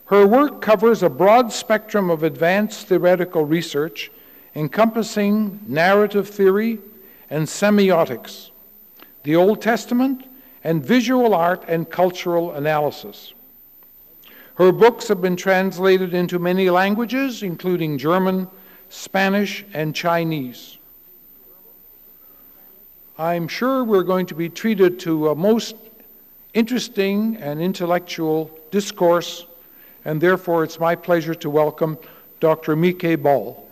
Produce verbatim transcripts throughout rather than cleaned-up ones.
Her work covers a broad spectrum of advanced theoretical research encompassing narrative theory and semiotics, the Old Testament, and visual art and cultural analysis. Her books have been translated into many languages, including German, Spanish, and Chinese. I'm sure we're going to be treated to a most interesting and intellectual discourse, and therefore it's my pleasure to welcome Doctor Mieke Bol.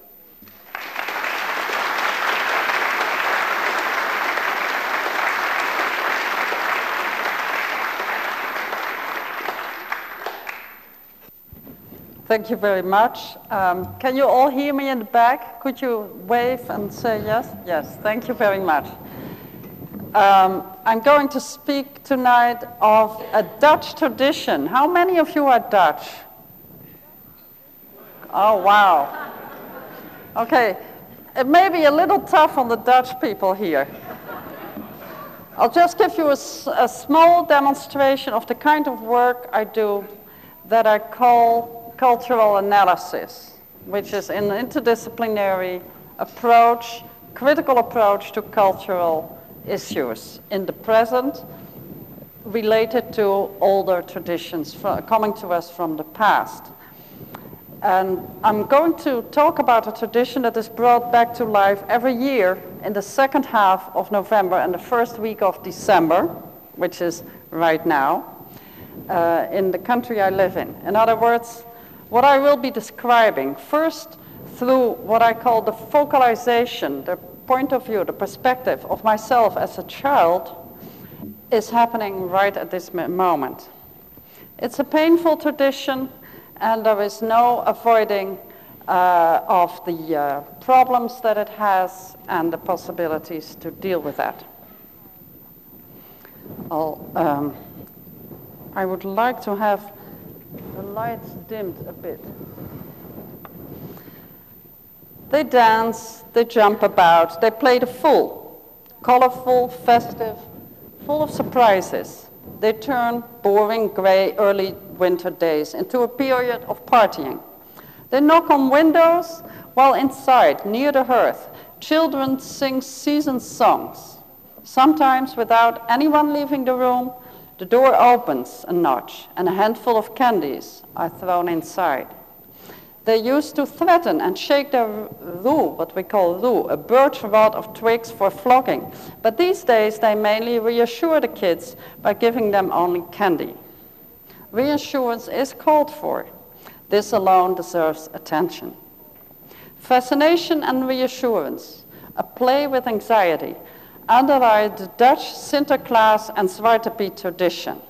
Thank you very much. Um, can you all hear me in the back? Could you wave and say yes? Yes, thank you very much. Um, I'm going to speak tonight of a Dutch tradition. How many of you are Dutch? Oh, wow. Okay, it may be a little tough on the Dutch people here. I'll just give you a, a small demonstration of the kind of work I do that I call cultural analysis, which is an interdisciplinary approach, critical approach to cultural issues in the present related to older traditions from, coming to us from the past. And I'm going to talk about a tradition that is brought back to life every year in the second half of November and the first week of December, which is right now, uh, in the country I live in. In other words, what I will be describing, first through what I call the focalization, the point of view, the perspective of myself as a child, is happening right at this moment. It's a painful tradition, and there is no avoiding uh, of the uh, problems that it has and the possibilities to deal with that. I'll, um, I would like to have the lights dimmed a bit. They dance, they jump about, they play the fool, colorful, festive, full of surprises. They turn boring, gray, early winter days into a period of partying. They knock on windows while inside, near the hearth, children sing season songs. Sometimes without anyone leaving the room, the door opens a notch and a handful of candies are thrown inside. They used to threaten and shake their roux, what we call roux, a birch rod of twigs for flogging. But these days they mainly reassure the kids by giving them only candy. Reassurance is called for. This alone deserves attention. Fascination and reassurance, a play with anxiety, underlie the Dutch Sinterklaas and Zwarte Piet tradition.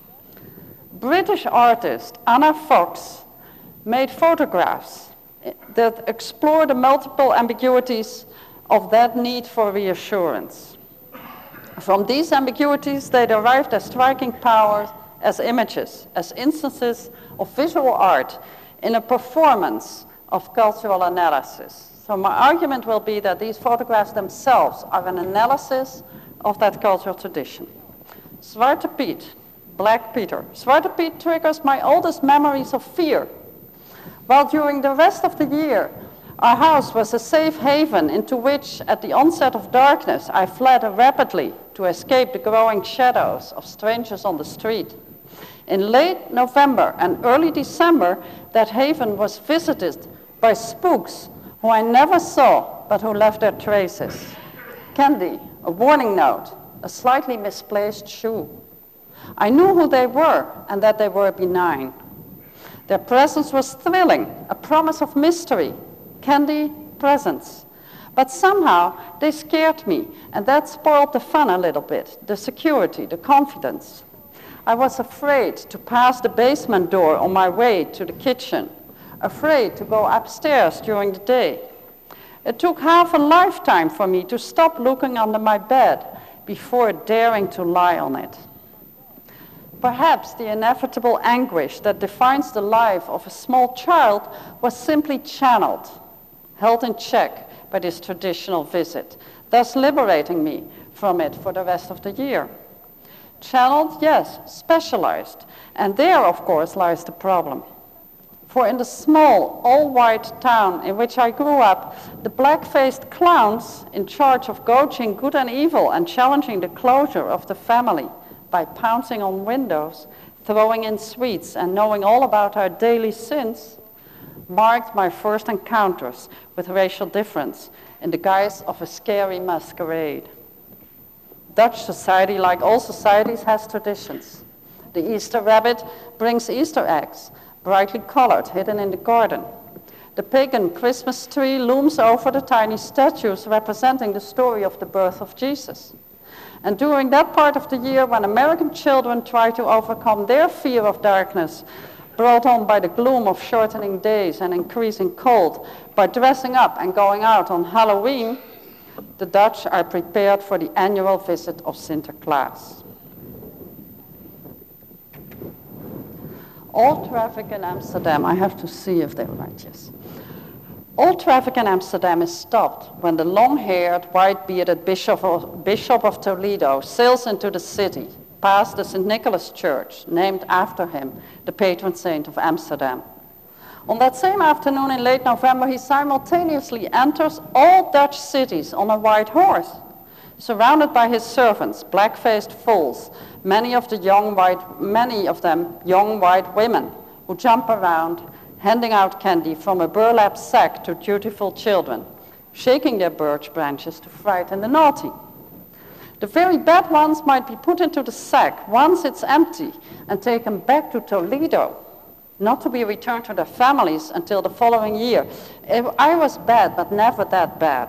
British artist Anna Fox made photographs that explore the multiple ambiguities of that need for reassurance. From these ambiguities, they derived their striking power as images, as instances of visual art in a performance of cultural analysis. So my argument will be that these photographs themselves are an analysis of that cultural tradition. Zwarte Piet, Black Peter. Zwarte Piet triggers my oldest memories of fear. While during the rest of the year, our house was a safe haven into which, at the onset of darkness, I fled rapidly to escape the growing shadows of strangers on the street. In late November and early December, that haven was visited by spooks who I never saw, but who left their traces. Candy, a warning note, a slightly misplaced shoe. I knew who they were and that they were benign. Their presence was thrilling, a promise of mystery, candy, presents. But somehow they scared me, and that spoiled the fun a little bit, the security, the confidence. I was afraid to pass the basement door on my way to the kitchen, afraid to go upstairs during the day. It took half a lifetime for me to stop looking under my bed before daring to lie on it. Perhaps the inevitable anguish that defines the life of a small child was simply channeled, held in check by this traditional visit, thus liberating me from it for the rest of the year. Channeled, yes, specialized, and there, of course, lies the problem. For in the small, all-white town in which I grew up, the black-faced clowns in charge of gauging good and evil and challenging the closure of the family by pouncing on windows, throwing in sweets, and knowing all about our daily sins, marked my first encounters with racial difference in the guise of a scary masquerade. Dutch society, like all societies, has traditions. The Easter rabbit brings Easter eggs, brightly colored, hidden in the garden. The pagan Christmas tree looms over the tiny statues representing the story of the birth of Jesus. And during that part of the year when American children try to overcome their fear of darkness, brought on by the gloom of shortening days and increasing cold, by dressing up and going out on Halloween, the Dutch are prepared for the annual visit of Sinterklaas. All traffic in Amsterdam, I have to see if they're right, yes. All traffic in Amsterdam is stopped when the long-haired, white-bearded Bishop of, Bishop of Toledo sails into the city, past the Saint Nicholas Church, named after him, the patron saint of Amsterdam. On that same afternoon in late November, he simultaneously enters all Dutch cities on a white horse, surrounded by his servants, black-faced fools, many of the young white, many of them young white women who jump around, handing out candy from a burlap sack to dutiful children, shaking their birch branches to frighten the naughty. The very bad ones might be put into the sack once it's empty and taken back to Toledo, not to be returned to their families until the following year. I was bad, but never that bad.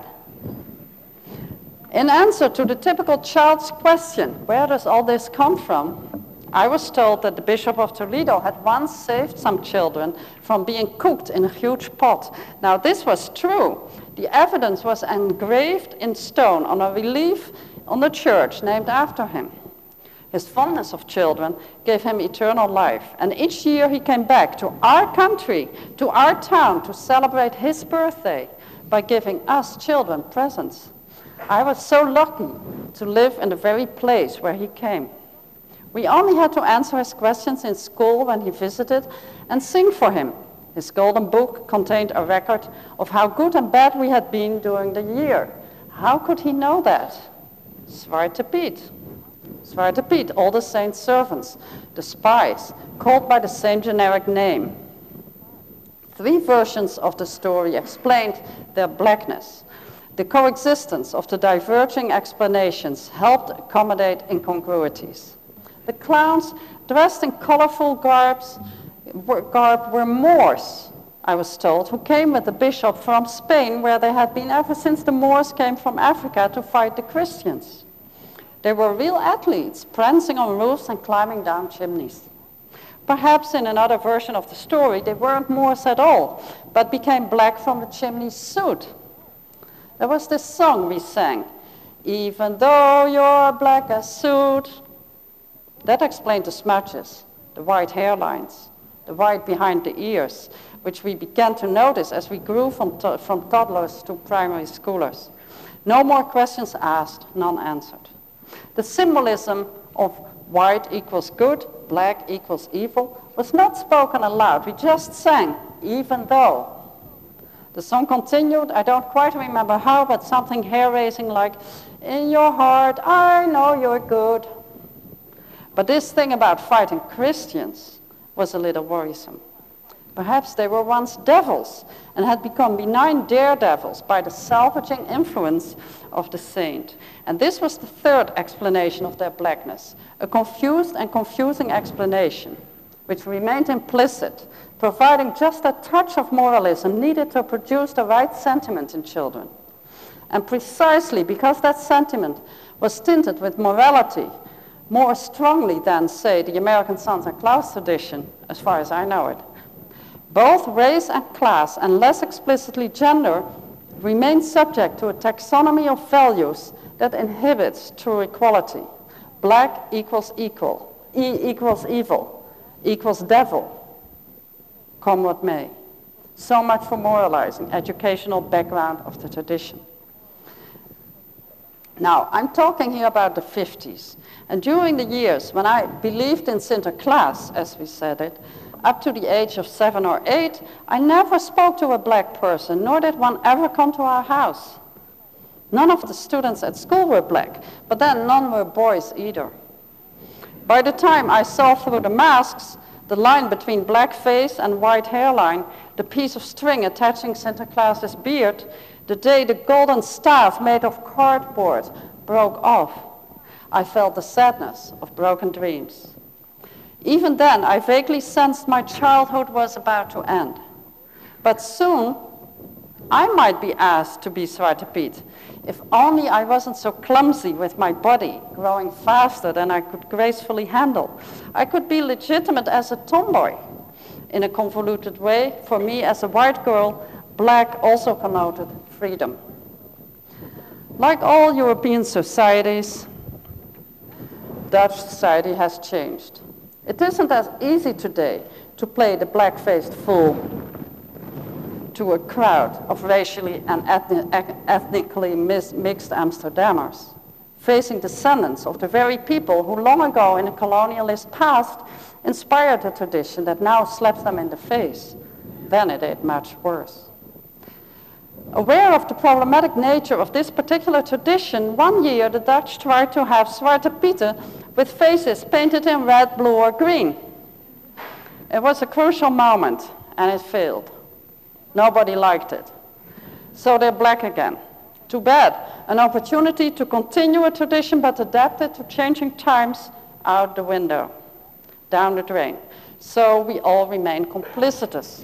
In answer to the typical child's question, where does all this come from? I was told that the Bishop of Toledo had once saved some children from being cooked in a huge pot. Now, this was true. The evidence was engraved in stone on a relief on the church named after him. His fondness of children gave him eternal life, and each year he came back to our country, to our town, to celebrate his birthday by giving us children presents. I was so lucky to live in the very place where he came. We only had to answer his questions in school when he visited and sing for him. His golden book contained a record of how good and bad we had been during the year. How could he know that? Zwarte Piet. Zwarte Piet, all the saints' servants, the spies, called by the same generic name. Three versions of the story explained their blackness. The coexistence of the diverging explanations helped accommodate incongruities. The clowns, dressed in colorful garbs, were, garb, were Moors, I was told, who came with the bishop from Spain, where they had been ever since the Moors came from Africa to fight the Christians. They were real athletes, prancing on roofs and climbing down chimneys. Perhaps in another version of the story, they weren't Moors at all, but became black from the chimney's soot. There was this song we sang, "Even though you're black as soot." That explained the smudges, the white hairlines, the white behind the ears, which we began to notice as we grew from, to from toddlers to primary schoolers. No more questions asked, none answered. The symbolism of white equals good, black equals evil was not spoken aloud. We just sang, even though. The song continued, I don't quite remember how, but something hair-raising like, in your heart, I know you're good. But this thing about fighting Christians was a little worrisome. Perhaps they were once devils and had become benign daredevils by the salvaging influence of the saint. And this was the third explanation of their blackness, a confused and confusing explanation, which remained implicit, providing just a touch of moralism needed to produce the right sentiment in children. And precisely because that sentiment was tinted with morality, more strongly than, say, the American Santa Claus tradition, as far as I know it, both race and class, and less explicitly gender, remain subject to a taxonomy of values that inhibits true equality. Black equals equal, E equals evil, equals devil, come what may. So much for moralizing, educational background of the tradition. Now, I'm talking here about the fifties. And during the years when I believed in Sinterklaas, as we said it, up to the age of seven or eight, I never spoke to a black person, nor did one ever come to our house. None of the students at school were black, but then none were boys either. By the time I saw through the masks the line between black face and white hairline, the piece of string attaching Sinterklaas's beard, the day the golden staff made of cardboard broke off, I felt the sadness of broken dreams. Even then, I vaguely sensed my childhood was about to end. But soon, I might be asked to be Zwarte Piet, if only I wasn't so clumsy with my body, growing faster than I could gracefully handle. I could be legitimate as a tomboy. In a convoluted way, for me as a white girl, black also connoted freedom. Like all European societies, Dutch society has changed. It isn't as easy today to play the black-faced fool to a crowd of racially and ethni- ethnically mis- mixed Amsterdammers, facing descendants of the very people who long ago in a colonialist past inspired a tradition that now slaps them in the face. Then it did much worse. Aware of the problematic nature of this particular tradition, one year the Dutch tried to have Zwarte Pieten with faces painted in red, blue, or green. It was a crucial moment, and it failed. Nobody liked it. So they're black again. Too bad. An opportunity to continue a tradition but adapt it to changing times out the window, down the drain. So we all remain complicitous.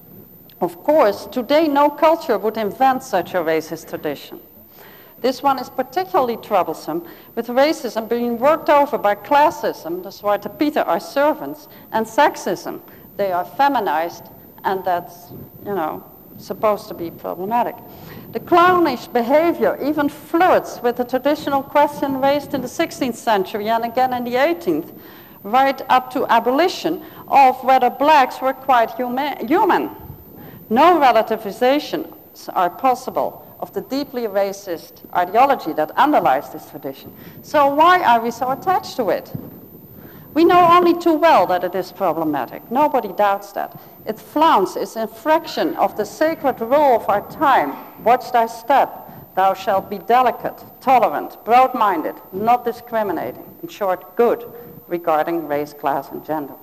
Of course, today no culture would invent such a racist tradition. This one is particularly troublesome, with racism being worked over by classism, the Zwarte Pieten are servants, and sexism, they are feminized, and that's, you know, supposed to be problematic. The clownish behavior even flirts with the traditional question raised in the sixteenth century and again in the eighteenth, right up to abolition, of whether blacks were quite huma- human. No relativizations are possible of the deeply racist ideology that underlies this tradition. So why are we so attached to it? We know only too well that it is problematic. Nobody doubts that. It flaunts its infraction of the sacred rule of our time. Watch thy step. Thou shalt be delicate, tolerant, broad-minded, not discriminating. In short, good regarding race, class, and gender.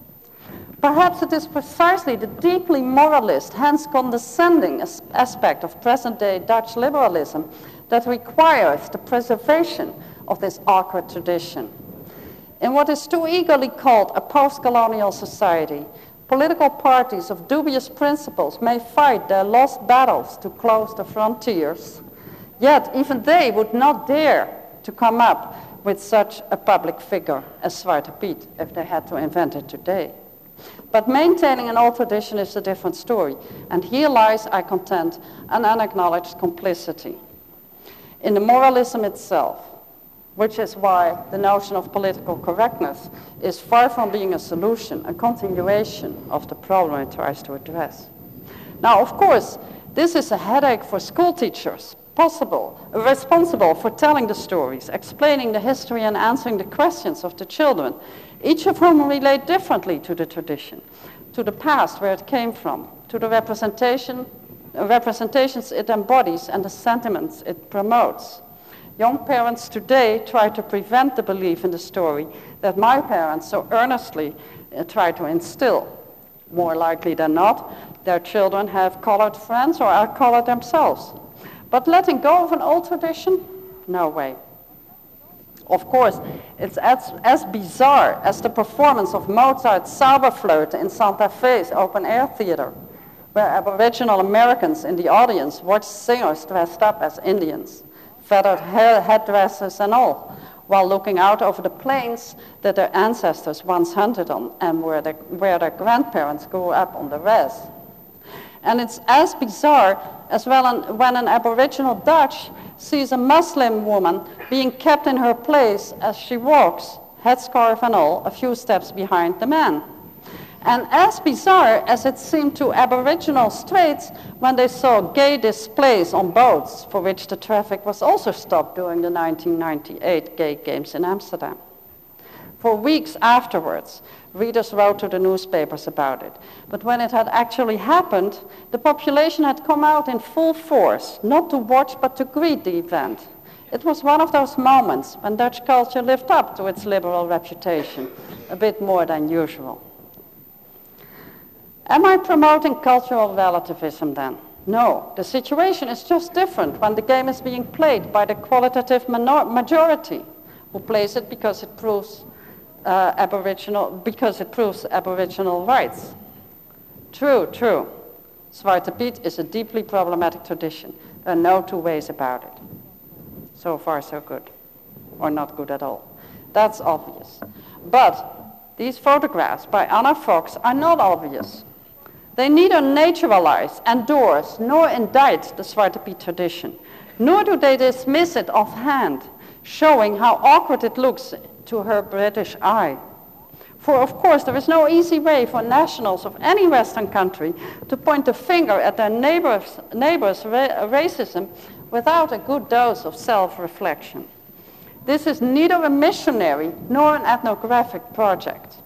Perhaps it is precisely the deeply moralist, hence condescending as- aspect of present-day Dutch liberalism that requires the preservation of this awkward tradition. In what is too eagerly called a post-colonial society, political parties of dubious principles may fight their lost battles to close the frontiers, yet even they would not dare to come up with such a public figure as Zwarte Piet if they had to invent it today. But maintaining an old tradition is a different story, and here lies, I contend, an unacknowledged complicity in the moralism itself, which is why the notion of political correctness is far from being a solution, a continuation of the problem it tries to address. Now, of course, this is a headache for school teachers, possible, responsible for telling the stories, explaining the history and answering the questions of the children, each of whom relate differently to the tradition, to the past where it came from, to the representation, representations it embodies and the sentiments it promotes. Young parents today try to prevent the belief in the story that my parents so earnestly uh, try to instill. More likely than not, their children have colored friends or are colored themselves. But letting go of an old tradition? No way. Of course, it's as, as bizarre as the performance of Mozart's Zauberflöte in Santa Fe's open-air theater, where Aboriginal Americans in the audience watched singers dressed up as Indians, feathered hair, headdresses and all, while looking out over the plains that their ancestors once hunted on and where their, where their grandparents grew up on the res. And it's as bizarre as well an, when an Aboriginal Dutch sees a Muslim woman being kept in her place as she walks, headscarf and all, a few steps behind the man. And as bizarre as it seemed to Aboriginal straights when they saw gay displays on boats, for which the traffic was also stopped during the nineteen ninety-eight Gay Games in Amsterdam. For weeks afterwards, readers wrote to the newspapers about it. But when it had actually happened, the population had come out in full force, not to watch but to greet the event. It was one of those moments when Dutch culture lived up to its liberal reputation, a bit more than usual. Am I promoting cultural relativism then? No, the situation is just different when the game is being played by the qualitative minor- majority, who plays it because it proves uh, Aboriginal, because it proves Aboriginal rights. True, true. Zwarte Piet is a deeply problematic tradition. There are no two ways about it. So far, so good, or not good at all. That's obvious. But these photographs by Anna Fox are not obvious. They neither naturalize, endorse, nor indict the Zwarte Piet tradition, nor do they dismiss it offhand, showing how awkward it looks to her British eye. For of course there is no easy way for nationals of any Western country to point the finger at their neighbors, neighbors' ra- racism without a good dose of self-reflection. This is neither a missionary nor an ethnographic project.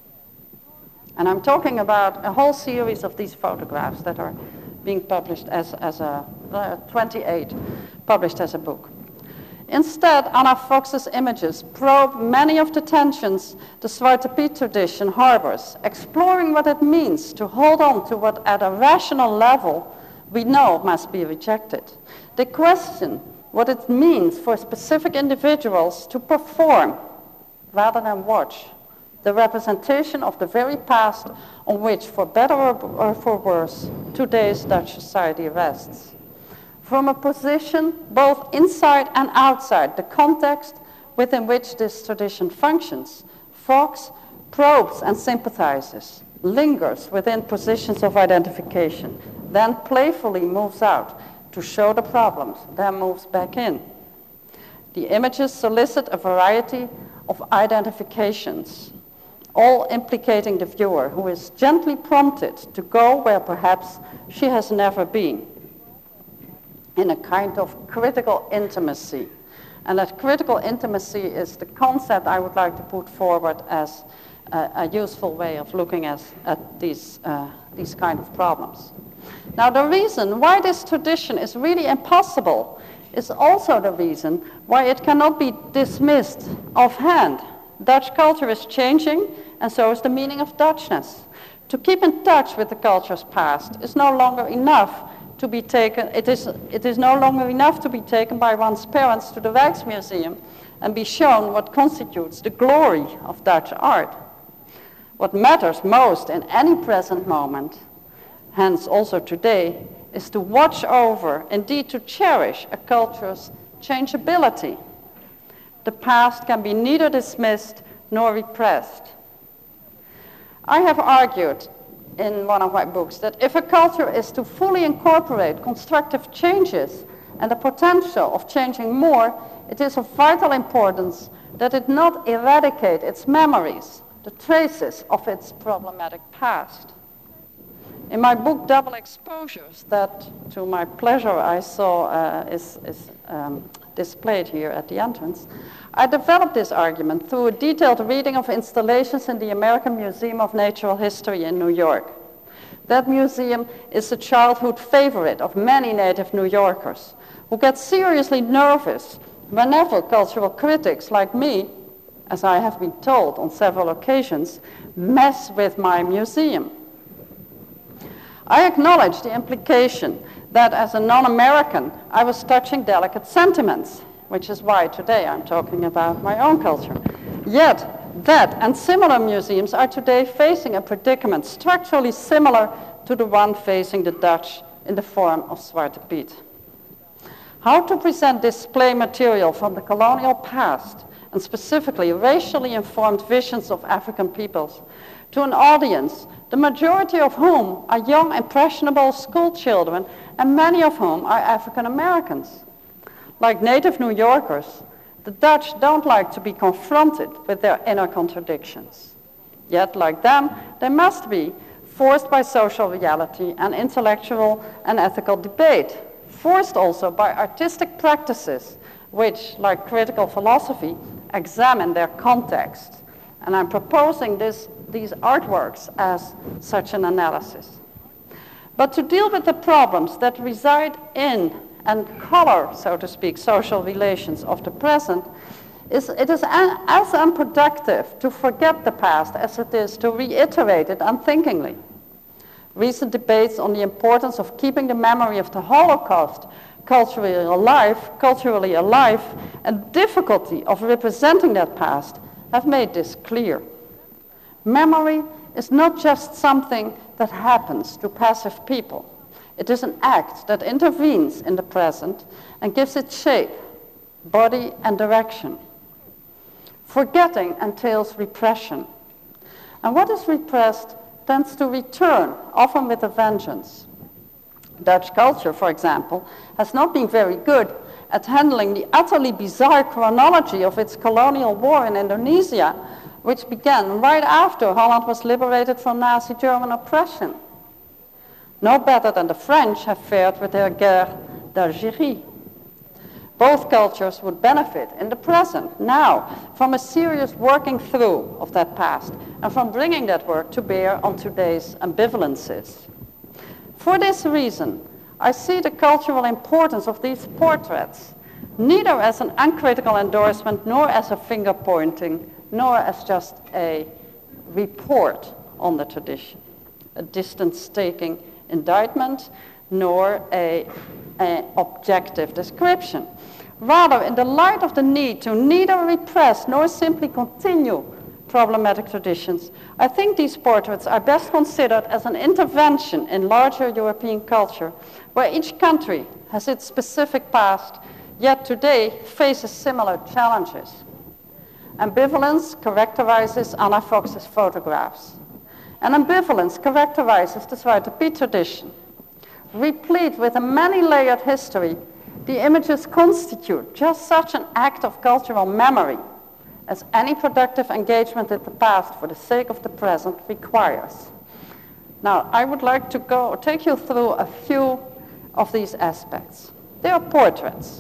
And I'm talking about a whole series of these photographs that are being published as, as a, uh, twenty-eight, published as a book. Instead, Anna Fox's images probe many of the tensions the Zwarte Piet tradition harbors, exploring what it means to hold on to what at a rational level we know must be rejected. They question what it means for specific individuals to perform rather than watch the representation of the very past on which, for better or for worse, today's Dutch society rests. From a position both inside and outside the context within which this tradition functions, Fox probes and sympathizes, lingers within positions of identification, then playfully moves out to show the problems, then moves back in. The images solicit a variety of identifications, all implicating the viewer, who is gently prompted to go where perhaps she has never been, in a kind of critical intimacy. And that critical intimacy is the concept I would like to put forward as a, a useful way of looking as, at these, uh, these kind of problems. Now, the reason why this tradition is really impossible is also the reason why it cannot be dismissed offhand. Dutch culture is changing, and so is the meaning of Dutchness. To keep in touch with the culture's past is no longer enough to be taken, it is, it is no longer enough to be taken by one's parents to the Rijksmuseum and be shown what constitutes the glory of Dutch art. What matters most in any present moment, hence also today, is to watch over, indeed to cherish a culture's changeability. The past can be neither dismissed nor repressed. I have argued in one of my books that if a culture is to fully incorporate constructive changes and the potential of changing more, it is of vital importance that it not eradicate its memories, the traces of its problematic past. In my book, Double Exposures, that to my pleasure I saw uh, is, is um, displayed here at the entrance, I developed this argument through a detailed reading of installations in the American Museum of Natural History in New York. That museum is a childhood favorite of many native New Yorkers who get seriously nervous whenever cultural critics like me, as I have been told on several occasions, mess with my museum. I acknowledge the implication that as a non-American, I was touching delicate sentiments, which is why today I'm talking about my own culture. Yet, that and similar museums are today facing a predicament structurally similar to the one facing the Dutch in the form of Zwarte Piet. How to present display material from the colonial past, and specifically racially informed visions of African peoples, to an audience, the majority of whom are young, impressionable school children, and many of whom are African Americans. Like native New Yorkers, the Dutch don't like to be confronted with their inner contradictions. Yet, like them, they must be forced by social reality and intellectual and ethical debate, forced also by artistic practices which, like critical philosophy, examine their context And I'm proposing this, these artworks as such an analysis. But to deal with the problems that reside in and color, so to speak, social relations of the present, is, it is an, as unproductive to forget the past as it is to reiterate it unthinkingly. Recent debates on the importance of keeping the memory of the Holocaust culturally alive, culturally alive, and difficulty of representing that past have made this clear. Memory is not just something that happens to passive people. It is an act that intervenes in the present and gives it shape, body, and direction. Forgetting entails repression. And what is repressed tends to return, often with a vengeance. Dutch culture, for example, has not been very good at handling the utterly bizarre chronology of its colonial war in Indonesia, which began right after Holland was liberated from Nazi German oppression. No better than the French have fared with their guerre d'Algérie. Both cultures would benefit in the present, now, from a serious working through of that past and from bringing that work to bear on today's ambivalences. For this reason, I see the cultural importance of these portraits neither as an uncritical endorsement nor as a finger pointing, nor as just a report on the tradition, a distance-taking indictment, nor a, a objective description. Rather, in the light of the need to neither repress nor simply continue problematic traditions, I think these portraits are best considered as an intervention in larger European culture, where each country has its specific past, yet today faces similar challenges. Ambivalence characterizes Anna Fox's photographs, and ambivalence characterizes the Zwarte Piet tradition. Replete with a many-layered history, the images constitute just such an act of cultural memory as any productive engagement with the past for the sake of the present requires. Now, I would like to go take you through a few of these aspects. They are portraits.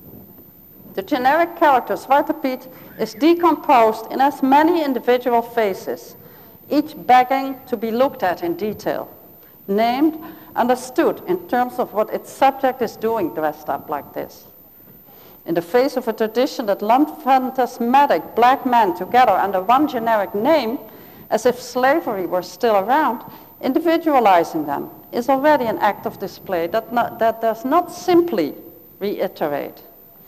The generic character Zwarte Piet is decomposed in as many individual faces, each begging to be looked at in detail, named, understood in terms of what its subject is doing dressed up like this. In the face of a tradition that lumped phantasmatic black men together under one generic name, as if slavery were still around, individualizing them is already an act of display that, not, that does not simply reiterate.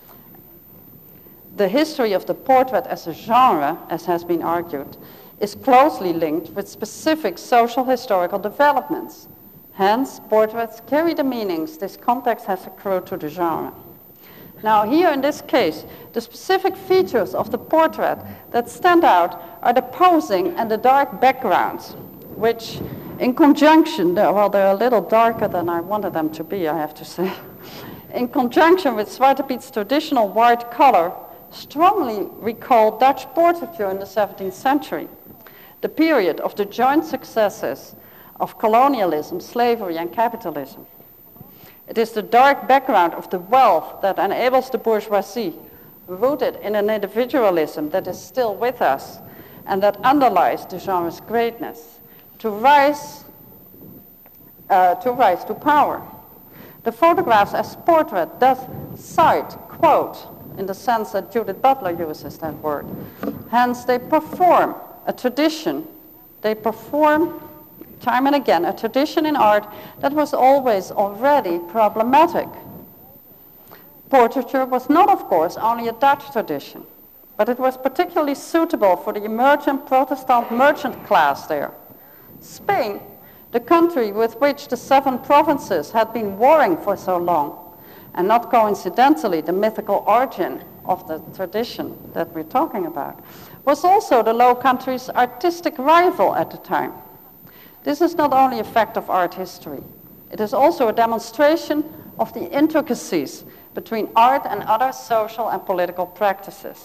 The history of the portrait as a genre, as has been argued, is closely linked with specific social historical developments. Hence, portraits carry the meanings this context has accrued to the genre. Now, here in this case, the specific features of the portrait that stand out are the posing and the dark backgrounds, which in conjunction, well, they're a little darker than I wanted them to be, I have to say, in conjunction with Zwarte Piet's traditional white color, strongly recall Dutch portraiture in the seventeenth century, the period of the joint successes of colonialism, slavery, and capitalism. It is the dark background of the wealth that enables the bourgeoisie, rooted in an individualism that is still with us and that underlies the genre's greatness, to rise, uh, to rise to power. The photographs as portrait does cite, quote, in the sense that Judith Butler uses that word. Hence, they perform a tradition, they perform time and again, a tradition in art that was always already problematic. Portraiture was not, of course, only a Dutch tradition, but it was particularly suitable for the emergent Protestant merchant class there. Spain, the country with which the seven provinces had been warring for so long, and not coincidentally the mythical origin of the tradition that we're talking about, was also the Low Countries' artistic rival at the time. This is not only a fact of art history, it is also a demonstration of the intricacies between art and other social and political practices.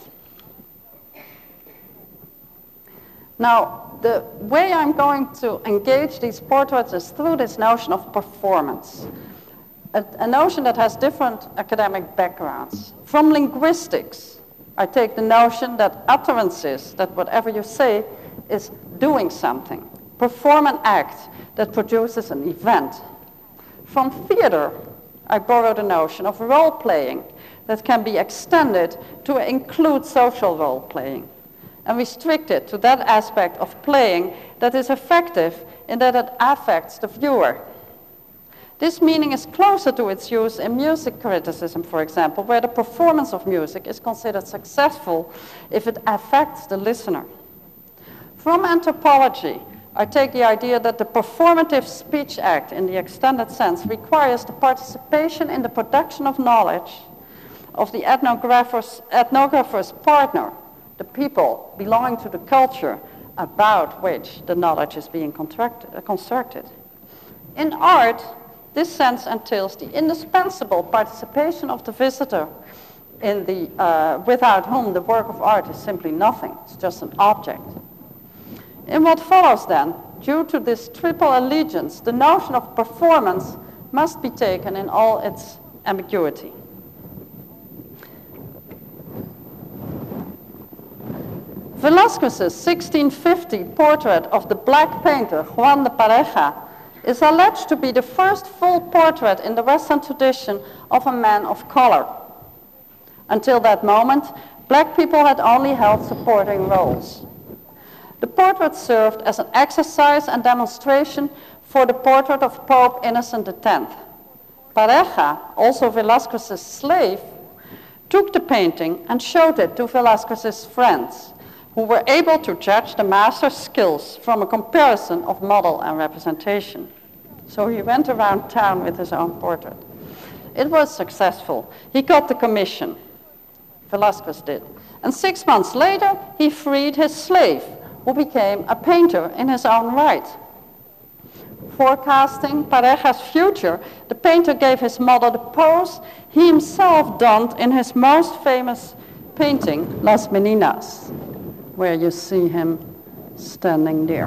Now, the way I'm going to engage these portraits is through this notion of performance, a, a notion that has different academic backgrounds. From linguistics, I take the notion that utterances, that whatever you say is doing something. Perform an act that produces an event. From theater, I borrow the notion of role-playing that can be extended to include social role-playing and restrict it to that aspect of playing that is effective in that it affects the viewer. This meaning is closer to its use in music criticism, for example, where the performance of music is considered successful if it affects the listener. From anthropology, I take the idea that the performative speech act in the extended sense requires the participation in the production of knowledge of the ethnographer's, ethnographer's partner, the people belonging to the culture about which the knowledge is being constructed. constructed. In art, this sense entails the indispensable participation of the visitor in the, uh, without whom the work of art is simply nothing, it's just an object. In what follows then, due to this triple allegiance, the notion of performance must be taken in all its ambiguity. Velázquez's sixteen fifty portrait of the black painter Juan de Pareja is alleged to be the first full portrait in the Western tradition of a man of color. Until that moment, black people had only held supporting roles. The portrait served as an exercise and demonstration for the portrait of Pope Innocent the tenth. Pareja, also Velázquez's slave, took the painting and showed it to Velázquez's friends, who were able to judge the master's skills from a comparison of model and representation. So he went around town with his own portrait. It was successful. He got the commission. Velázquez did. And six months later, he freed his slave, who became a painter in his own right. Forecasting Pareja's future, the painter gave his model the pose he himself donned in his most famous painting, Las Meninas, where you see him standing there.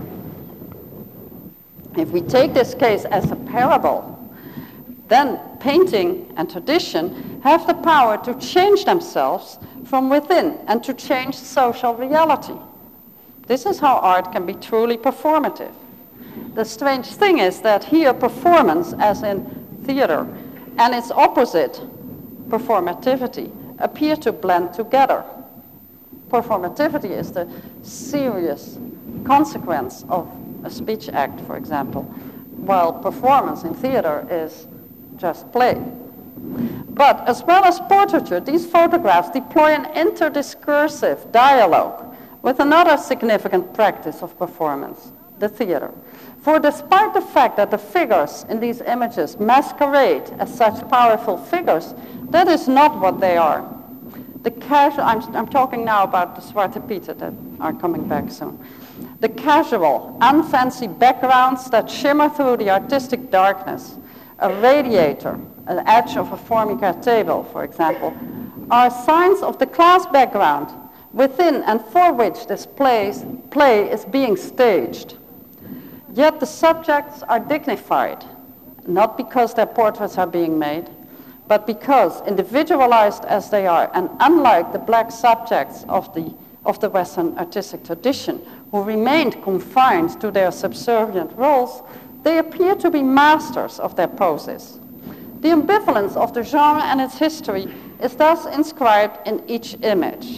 If we take this case as a parable, then painting and tradition have the power to change themselves from within and to change social reality. This is how art can be truly performative. The strange thing is that here performance, as in theater, and its opposite, performativity, appear to blend together. Performativity is the serious consequence of a speech act, for example, while performance in theater is just play. But as well as portraiture, these photographs deploy an interdiscursive dialogue with another significant practice of performance, the theater. For despite the fact that the figures in these images masquerade as such powerful figures, that is not what they are. The casual, I'm, I'm talking now about the Zwarte Pieten that are coming back soon. The casual, unfancy backgrounds that shimmer through the artistic darkness, a radiator, an edge of a formica table, for example, are signs of the class background within and for which this plays, play is being staged. Yet the subjects are dignified, not because their portraits are being made, but because, individualized as they are, and unlike the black subjects of the, of the Western artistic tradition, who remained confined to their subservient roles, they appear to be masters of their poses. The ambivalence of the genre and its history is thus inscribed in each image.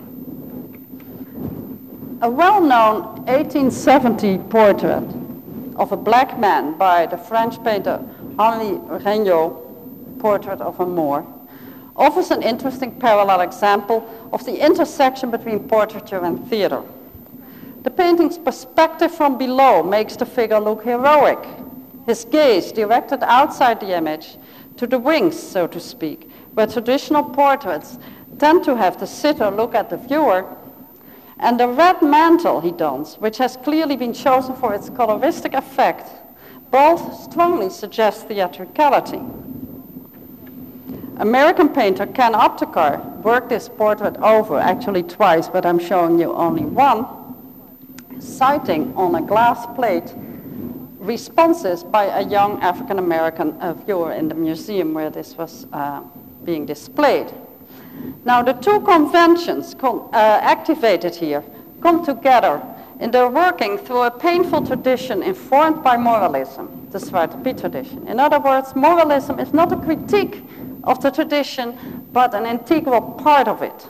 A well-known eighteen seventy portrait of a black man by the French painter Henri Regnault, Portrait of a Moor, offers an interesting parallel example of the intersection between portraiture and theater. The painting's perspective from below makes the figure look heroic, his gaze directed outside the image to the wings, so to speak, where traditional portraits tend to have the sitter look at the viewer, and the red mantle he dons, which has clearly been chosen for its coloristic effect, both strongly suggest theatricality. American painter Ken Obtekar worked this portrait over, actually twice, but I'm showing you only one, citing on a glass plate responses by a young African-American uh, viewer in the museum where this was uh, being displayed. Now, the two conventions com uh, activated here come together in their working through a painful tradition informed by moralism, the Zwarte Piet tradition. In other words, moralism is not a critique of the tradition, but an integral part of it.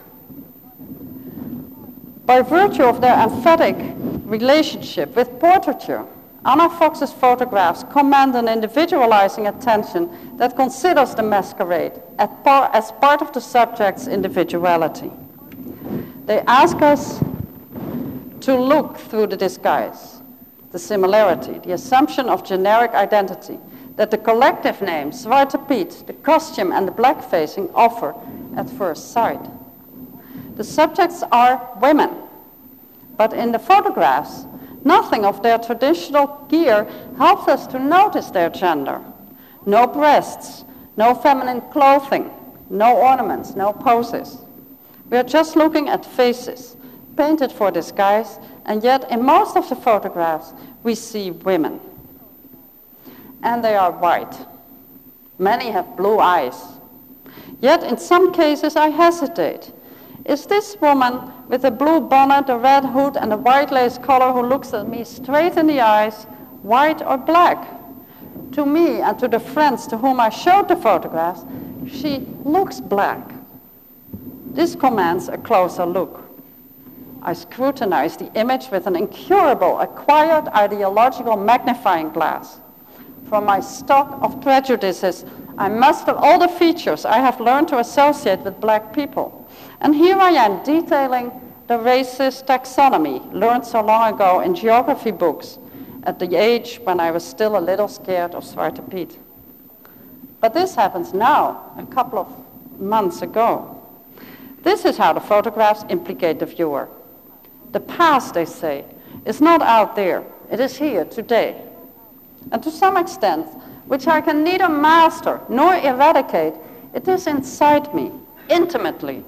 By virtue of their emphatic relationship with portraiture, Anna Fox's photographs command an individualizing attention that considers the masquerade as par as part of the subject's individuality. They ask us to look through the disguise, the similarity, the assumption of generic identity that the collective name, Zwarte Piet, the costume and the blackfacing offer at first sight. The subjects are women, but in the photographs, nothing of their traditional gear helps us to notice their gender. No breasts, no feminine clothing, no ornaments, no poses. We are just looking at faces, painted for disguise, and yet in most of the photographs we see women. And they are white. Many have blue eyes. Yet in some cases I hesitate. Is this woman with a blue bonnet, a red hood, and a white lace collar who looks at me straight in the eyes, white or black? To me and to the friends to whom I showed the photographs, she looks black. This commands a closer look. I scrutinize the image with an incurable, acquired ideological magnifying glass. From my stock of prejudices, I muster all the features I have learned to associate with black people. And here I am detailing the racist taxonomy learned so long ago in geography books at the age when I was still a little scared of Zwarte Piet. But this happens now, a couple of months ago. This is how the photographs implicate the viewer. The past, they say, is not out there. It is here today. And to some extent, which I can neither master nor eradicate, it is inside me, intimately.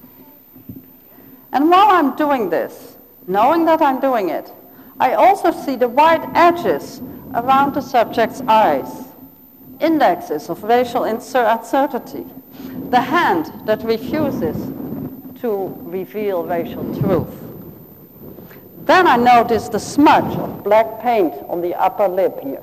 And while I'm doing this, knowing that I'm doing it, I also see the white edges around the subject's eyes, indexes of racial uncertainty, the hand that refuses to reveal racial truth. Then I notice the smudge of black paint on the upper lip here.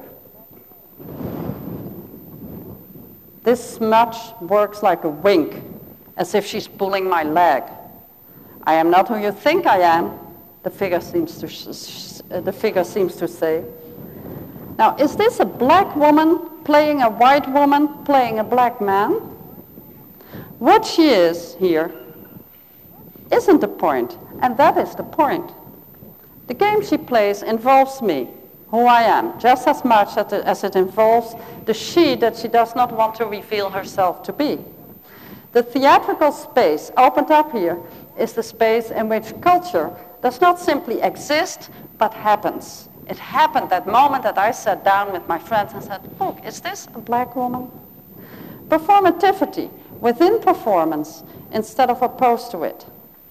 This smudge works like a wink, as if she's pulling my leg. I am not who you think I am, the figure seems to, sh uh, the figure seems to say. Now, is this a black woman playing a white woman playing a black man? What she is here isn't the point, and that is the point. The game she plays involves me, who I am, just as much as it involves the she that she does not want to reveal herself to be. The theatrical space opened up here is the space in which culture does not simply exist, but happens. It happened that moment that I sat down with my friends and said, look, is this a black woman? Performativity within performance instead of opposed to it.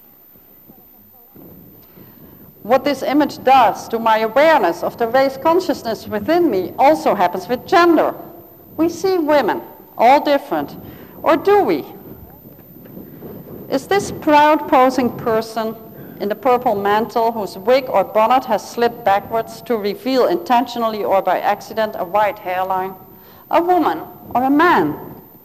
What this image does to my awareness of the race consciousness within me also happens with gender. We see women, all different, or do we? Is this proud posing person in the purple mantle whose wig or bonnet has slipped backwards to reveal intentionally or by accident a white hairline, a woman or a man?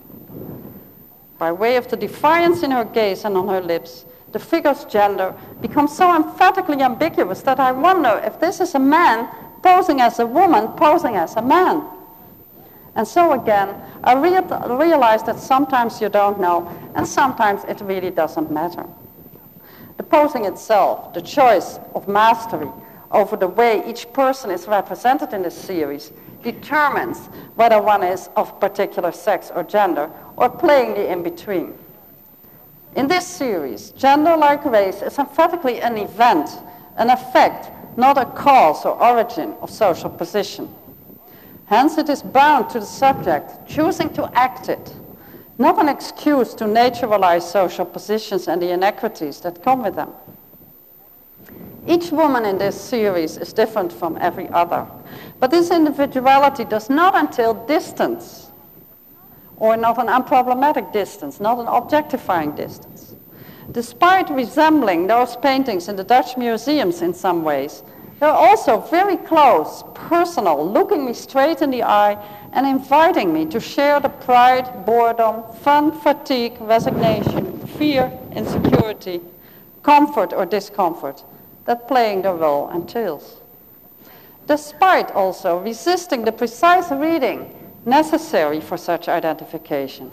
By way of the defiance in her gaze and on her lips, the figure's gender becomes so emphatically ambiguous that I wonder if this is a man posing as a woman, posing as a man. And so again, I rea realize that sometimes you don't know, and sometimes it really doesn't matter. The posing itself, the choice of mastery over the way each person is represented in this series, determines whether one is of particular sex or gender, or playing the in-between. In this series, gender, like race, is emphatically an event, an effect, not a cause or origin of social position. Hence, it is bound to the subject choosing to act it, not an excuse to naturalize social positions and the inequities that come with them. Each woman in this series is different from every other, but this individuality does not entail distance or not an unproblematic distance, not an objectifying distance. Despite resembling those paintings in the Dutch museums in some ways, they're also very close, personal, looking me straight in the eye and inviting me to share the pride, boredom, fun, fatigue, resignation, fear, insecurity, comfort or discomfort that playing the role entails. Despite also resisting the precise reading necessary for such identification.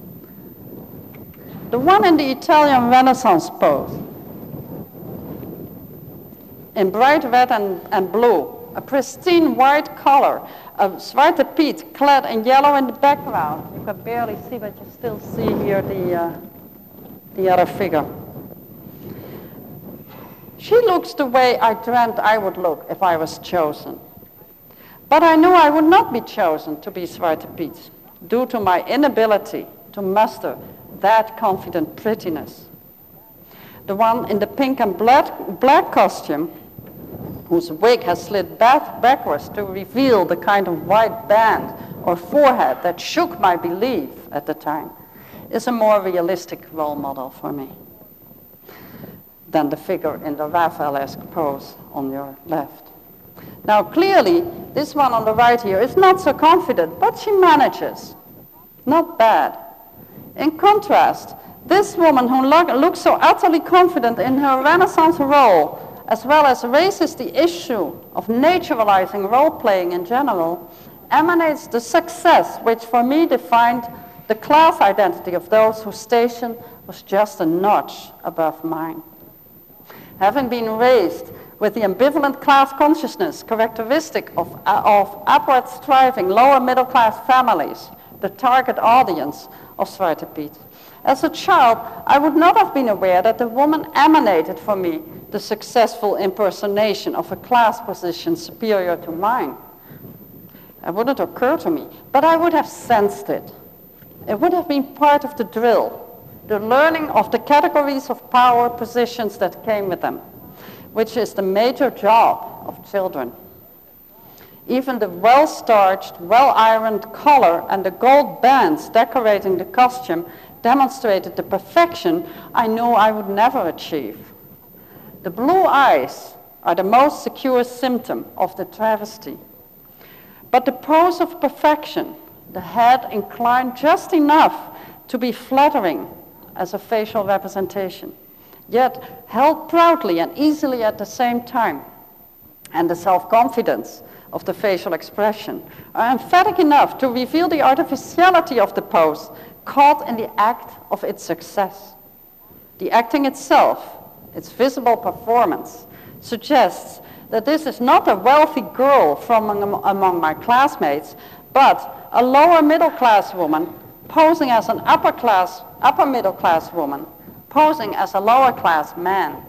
The one in the Italian Renaissance pose, in bright red and, and blue, a pristine white collar, a Zwarte Piet clad in yellow in the background. You can barely see, but you still see here the, uh, the other figure. She looks the way I dreamt I would look if I was chosen. But I knew I would not be chosen to be Zwarte Piet, due to my inability to muster that confident prettiness. The one in the pink and black, black costume, whose wig has slid back, backwards to reveal the kind of white band or forehead that shook my belief at the time, is a more realistic role model for me than the figure in the Raphaelesque pose on your left. Now clearly, this one on the right here is not so confident, but she manages. Not bad. In contrast, this woman who look, looks so utterly confident in her Renaissance role, as well as raises the issue of naturalizing role-playing in general, emanates the success which for me defined the class identity of those whose station was just a notch above mine. Having been raised with the ambivalent class consciousness characteristic of, uh, of upward striving lower middle class families, the target audience of Zwarte Piet. As a child, I would not have been aware that the woman emanated for me the successful impersonation of a class position superior to mine. It wouldn't occur to me, but I would have sensed it. It would have been part of the drill, the learning of the categories of power positions that came with them, which is the major job of children. Even the well-starched, well-ironed collar and the gold bands decorating the costume demonstrated the perfection I knew I would never achieve. The blue eyes are the most secure symptom of the travesty. But the pose of perfection, the head inclined just enough to be flattering as a facial representation, yet held proudly and easily at the same time, and the self-confidence of the facial expression are emphatic enough to reveal the artificiality of the pose caught in the act of its success. The acting itself, its visible performance, suggests that this is not a wealthy girl from among my classmates, but a lower middle class woman posing as an upper class, upper middle class woman, posing as a lower class man.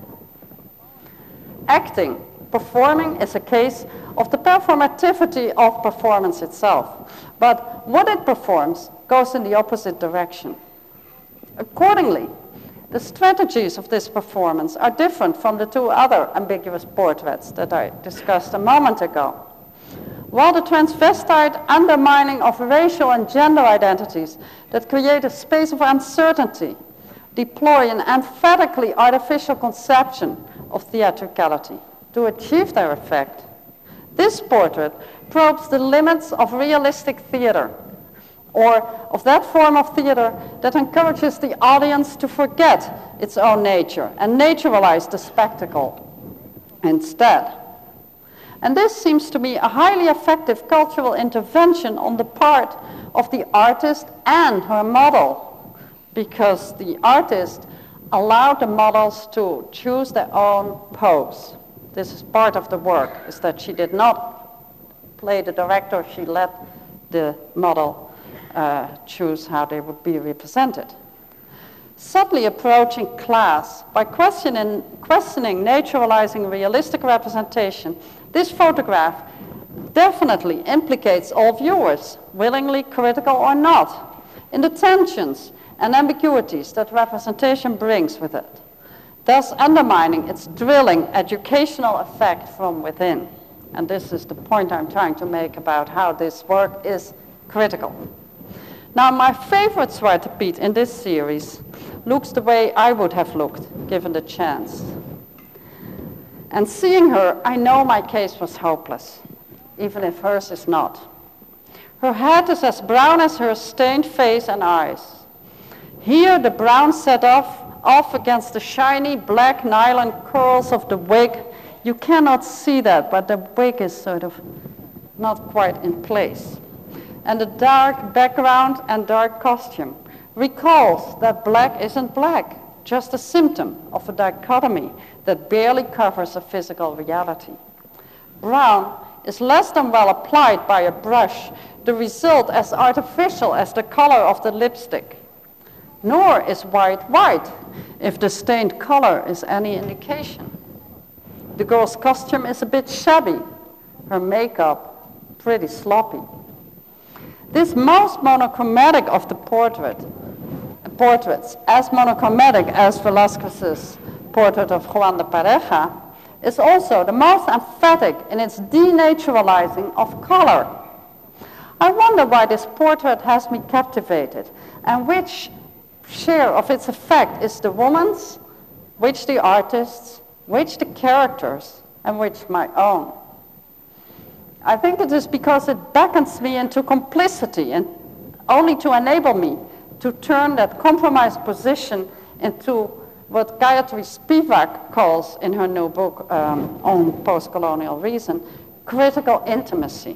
Acting, performing, is a case of the performativity of performance itself, but what it performs goes in the opposite direction. Accordingly, the strategies of this performance are different from the two other ambiguous portraits that I discussed a moment ago. While the transvestite undermining of racial and gender identities that create a space of uncertainty deploy an emphatically artificial conception of theatricality to achieve their effect, this portrait probes the limits of realistic theater, or of that form of theater that encourages the audience to forget its own nature and naturalize the spectacle instead. And this seems to me a highly effective cultural intervention on the part of the artist and her model, because the artist allowed the models to choose their own pose. This is part of the work, is that she did not play the director, she let the model uh, choose how they would be represented. Subtly approaching class by questioning, questioning naturalizing realistic representation, this photograph definitely implicates all viewers, willingly critical or not, in the tensions and ambiguities that representation brings with it, thus undermining its drilling educational effect from within. And this is the point I'm trying to make about how this work is critical. Now, my favorite Zwarte Piet in this series looks the way I would have looked, given the chance. And seeing her, I know my case was hopeless, even if hers is not. Her head is as brown as her stained face and eyes. Here, the brown set off, off against the shiny black nylon curls of the wig. You cannot see that, but the wig is sort of not quite in place. And the dark background and dark costume recalls that black isn't black, just a symptom of a dichotomy that barely covers a physical reality. Brown is less than well applied by a brush, the result as artificial as the color of the lipstick. Nor is white white, if the stained color is any indication. The girl's costume is a bit shabby, her makeup pretty sloppy. This most monochromatic of the portrait, portraits, as monochromatic as Velázquez's portrait of Juan de Pareja, is also the most emphatic in its denaturalizing of color. I wonder why this portrait has me captivated, and which share of its effect is the woman's, which the artist's, which the character's, and which my own. I think it is because it beckons me into complicity, and only to enable me to turn that compromised position into what Gayatri Spivak calls in her new book um, on post-colonial reason, critical intimacy.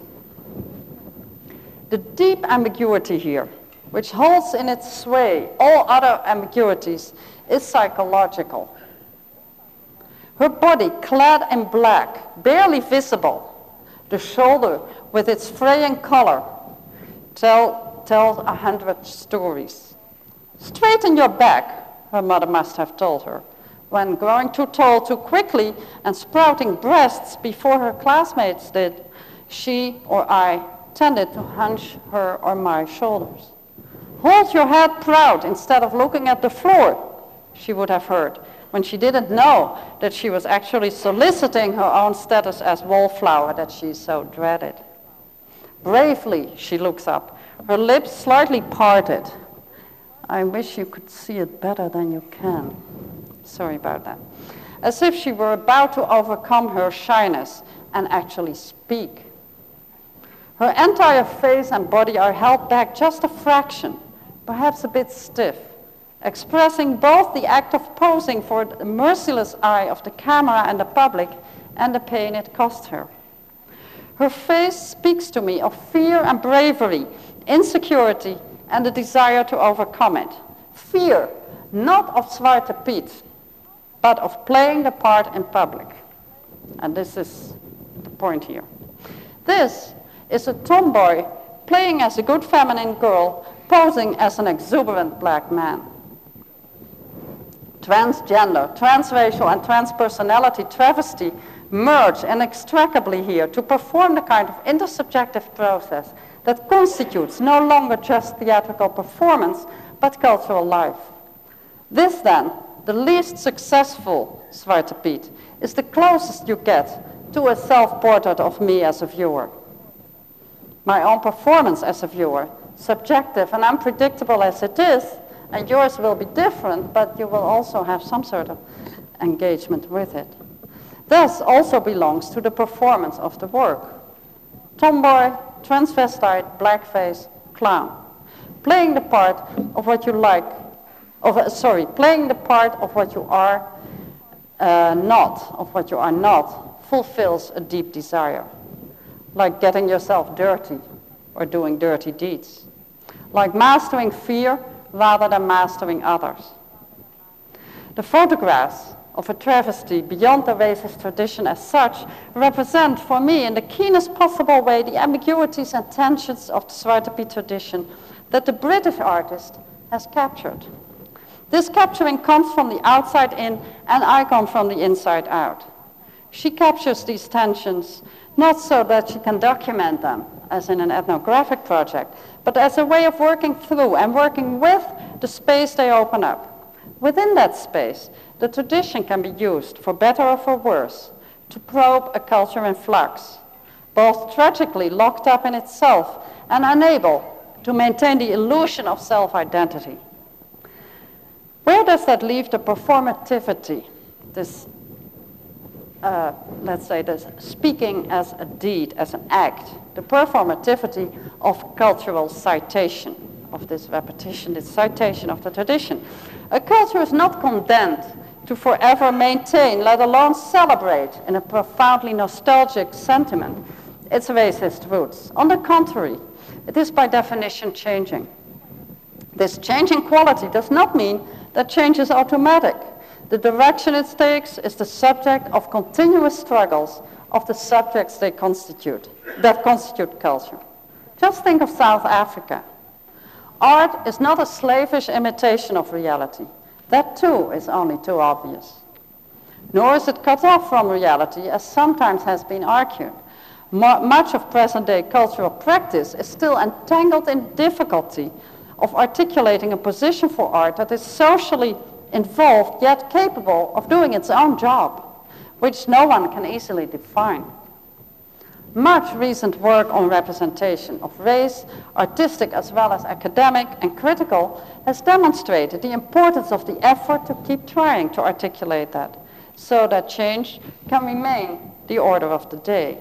The deep ambiguity here, which holds in its sway all other ambiguities, is psychological. Her body clad in black, barely visible, the shoulder with its fraying collar, tell, tells a hundred stories. Straighten your back, her mother must have told her, when growing too tall too quickly and sprouting breasts before her classmates did, she or I tended to hunch her or my shoulders. Hold your head proud instead of looking at the floor, she would have heard, when she didn't know that she was actually soliciting her own status as wallflower that she so dreaded. Bravely, she looks up, her lips slightly parted. I wish you could see it better than you can. Sorry about that. As if she were about to overcome her shyness and actually speak. Her entire face and body are held back just a fraction, perhaps a bit stiff, expressing both the act of posing for the merciless eye of the camera and the public and the pain it cost her. Her face speaks to me of fear and bravery, insecurity, and the desire to overcome it. Fear, not of Zwarte Piet, but of playing the part in public. And this is the point here. This is a tomboy playing as a good feminine girl, posing as an exuberant black man. Transgender, transracial, and transpersonality travesty merge inextricably here to perform the kind of intersubjective process that constitutes no longer just theatrical performance, but cultural life. This, then, the least successful Zwarte Piet, is the closest you get to a self-portrait of me as a viewer. My own performance as a viewer, subjective and unpredictable as it is, and yours will be different, but you will also have some sort of engagement with it. Thus also belongs to the performance of the work. Tomboy, transvestite, blackface, clown. Playing the part of what you like, of, sorry, playing the part of what you are uh, not, of what you are not, fulfills a deep desire. Like getting yourself dirty or doing dirty deeds. Like mastering fear rather than mastering others. The photographs of a travesty beyond the racist tradition as such represent for me in the keenest possible way the ambiguities and tensions of the Zwarte Piet tradition that the British artist has captured. This capturing comes from the outside in and I come from the inside out. She captures these tensions not so that she can document them as in an ethnographic project, but as a way of working through and working with the space they open up. Within that space, the tradition can be used, for better or for worse, to probe a culture in flux, both tragically locked up in itself and enable to maintain the illusion of self-identity. Where does that leave the performativity, this, uh, let's say, this speaking as a deed, as an act, the performativity of cultural citation, of this repetition, this citation of the tradition? A culture is not condemned to forever maintain, let alone celebrate, in a profoundly nostalgic sentiment, its racist roots. On the contrary, it is by definition changing. This changing quality does not mean that change is automatic. The direction it takes is the subject of continuous struggles of the subjects they constitute, that constitute culture. Just think of South Africa. Art is not a slavish imitation of reality. That too is only too obvious. Nor is it cut off from reality, as sometimes has been argued. Much of present-day cultural practice is still entangled in difficulty of articulating a position for art that is socially involved yet capable of doing its own job, which no one can easily define. Much recent work on representation of race, artistic as well as academic and critical, has demonstrated the importance of the effort to keep trying to articulate that, so that change can remain the order of the day.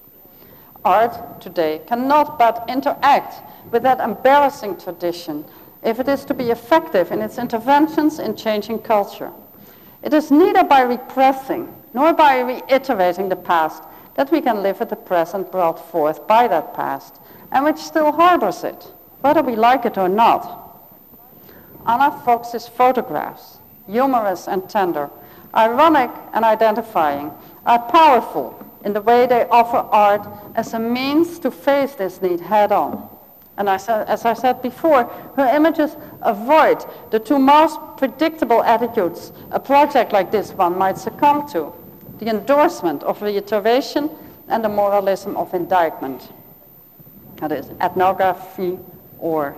Art today cannot but interact with that embarrassing tradition if it is to be effective in its interventions in changing culture. It is neither by repressing nor by reiterating the past that we can live at the present brought forth by that past, and which still harbors it, whether we like it or not. Anna Fox's photographs, humorous and tender, ironic and identifying, are powerful in the way they offer art as a means to face this need head-on. And I said, as I said before, her images avoid the two most predictable attitudes a project like this one might succumb to: the endorsement of reiteration and the moralism of indictment. That is ethnography or,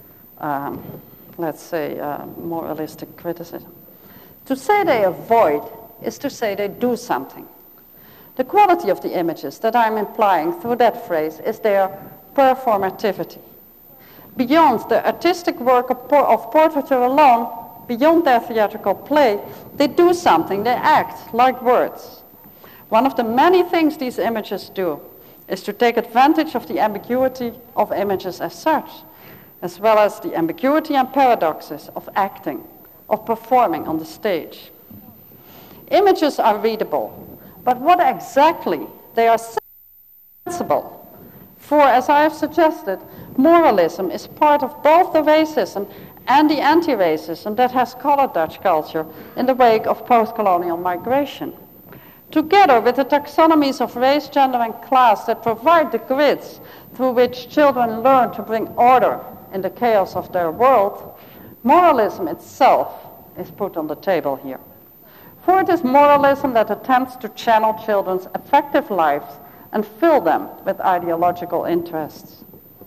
um, let's say, uh, moralistic criticism. To say they avoid is to say they do something. The quality of the images that I'm implying through that phrase is their performativity. Beyond the artistic work of, por- of portraiture alone, beyond their theatrical play, they do something, they act like words. One of the many things these images do is to take advantage of the ambiguity of images as such, as well as the ambiguity and paradoxes of acting, of performing on the stage. Images are readable, but what exactly they are sensible. For, as I have suggested, moralism is part of both the racism and the anti-racism that has colored Dutch culture in the wake of post-colonial migration. Together with the taxonomies of race, gender, and class that provide the grids through which children learn to bring order in the chaos of their world, moralism itself is put on the table here. For it is moralism that attempts to channel children's affective lives and fill them with ideological interests.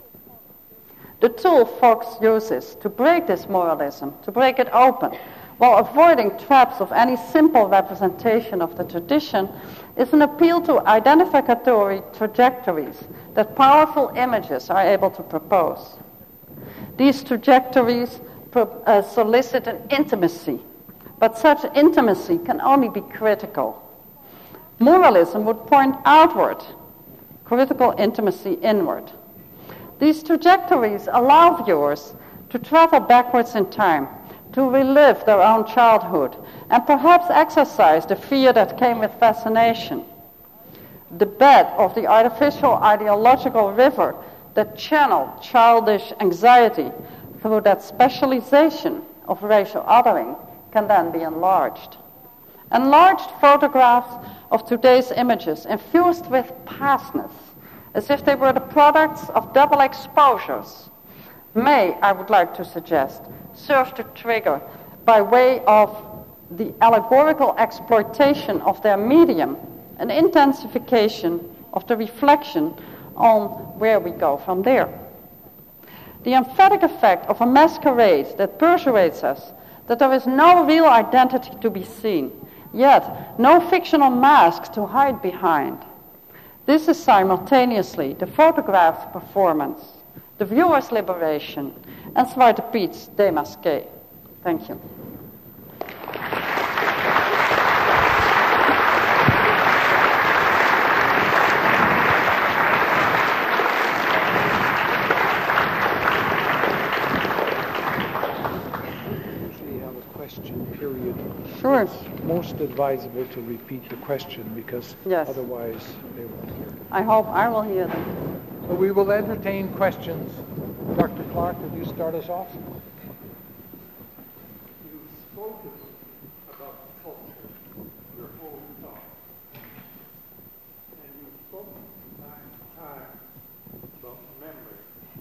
The tool Fox uses to break this moralism, to break it open, while avoiding traps of any simple representation of the tradition, is an appeal to identificatory trajectories that powerful images are able to propose. These trajectories pro- uh, solicit an intimacy, but such intimacy can only be critical. Moralism would point outward, critical intimacy inward. These trajectories allow viewers to travel backwards in time, to relive their own childhood, and perhaps exercise the fear that came with fascination. The bed of the artificial ideological river that channeled childish anxiety through that specialization of racial othering can then be enlarged. Enlarged photographs of today's images infused with pastness, as if they were the products of double exposures, may, I would like to suggest, serve to trigger, by way of the allegorical exploitation of their medium, an intensification of the reflection on where we go from there. The emphatic effect of a masquerade that persuades us that there is no real identity to be seen, yet no fictional mask to hide behind. This is simultaneously the photograph's performance the viewer's liberation, and Zwarte Piet's démasqué. Thank you. Period. Sure. It's most advisable to repeat the question because yes. otherwise they won't hear. I hope I will hear them. So we will entertain questions. Doctor Clark, would you start us off? You've spoken about culture your whole talk, and you've spoken time to time about memory.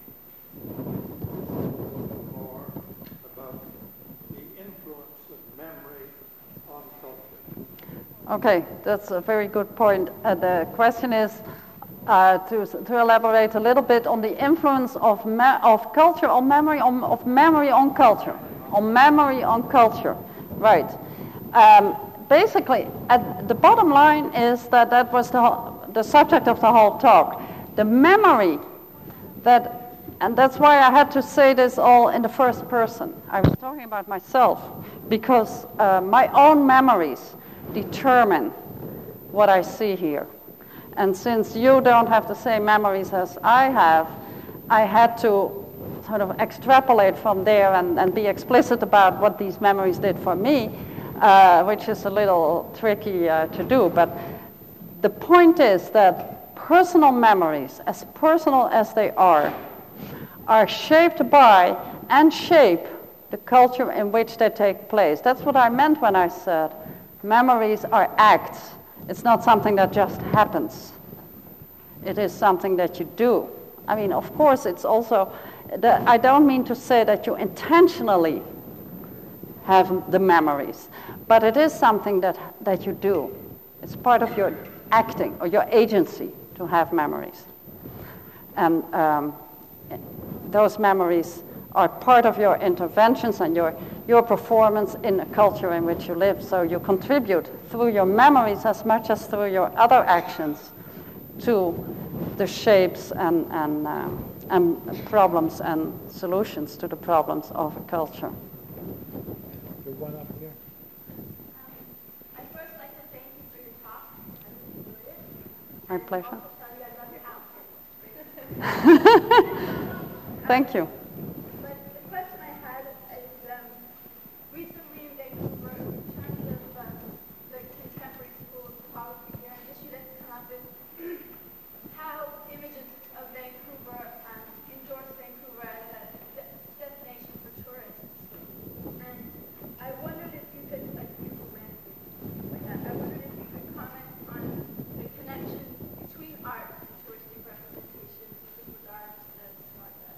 More about the influence of memory on culture. Okay, that's a very good point. Uh, the question is uh, to, to elaborate a little bit on the influence of, me- of culture on memory, on, of memory on culture, on memory on culture, right. Um, basically, at the bottom line is that that was the, whole, the subject of the whole talk. The memory that, and that's why I had to say this all in the first person. I was talking about myself because uh, my own memories determine what I see here. And since you don't have the same memories as I have, I had to sort of extrapolate from there and, and be explicit about what these memories did for me, uh, which is a little tricky uh, to do. But the point is that personal memories, as personal as they are, are shaped by and shape the culture in which they take place. That's what I meant when I said memories are acts. It's not something that just happens. It is something that you do. I mean, of course, it's also, the, I don't mean to say that you intentionally have the memories, but it is something that, that you do. It's part of your acting or your agency to have memories. And um, those memories are part of your interventions and your, your performance in the culture in which you live. So you contribute through your memories as much as through your other actions to the shapes and, and, uh, and problems and solutions to the problems of a culture. There's one up here. Um, I'd first like to thank you for your talk. I really enjoyed it. My pleasure. And also tell you I love your outfit. Thank you. But the question I had is, um, recently in Vancouver, in terms of um, the contemporary school of photography here, an issue that's come up is how images of Vancouver um, endorse Vancouver as a de- destination for tourists. And I wondered if you could, like, you went like that, I wondered if you could comment on the connection between art and touristic representations with regard to the smart glass.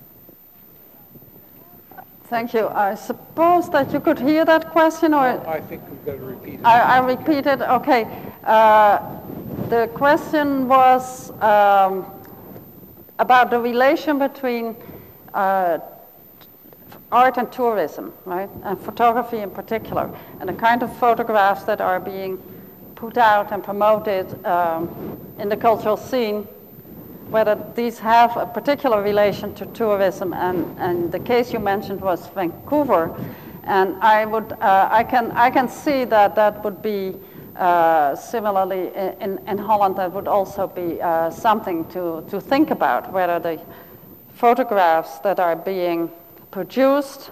Thank you. I suppose that you could hear that question, or I think we've got to repeat it. I, I repeat it. Okay. Uh, the question was um, about the relation between uh, art and tourism, right? And photography in particular, and the kind of photographs that are being put out and promoted um, in the cultural scene, whether these have a particular relation to tourism. And, and the case you mentioned was Vancouver, and I would, uh, I can, I can see that that would be uh, similarly in, in Holland. That would also be uh, something to, to think about, whether the photographs that are being produced,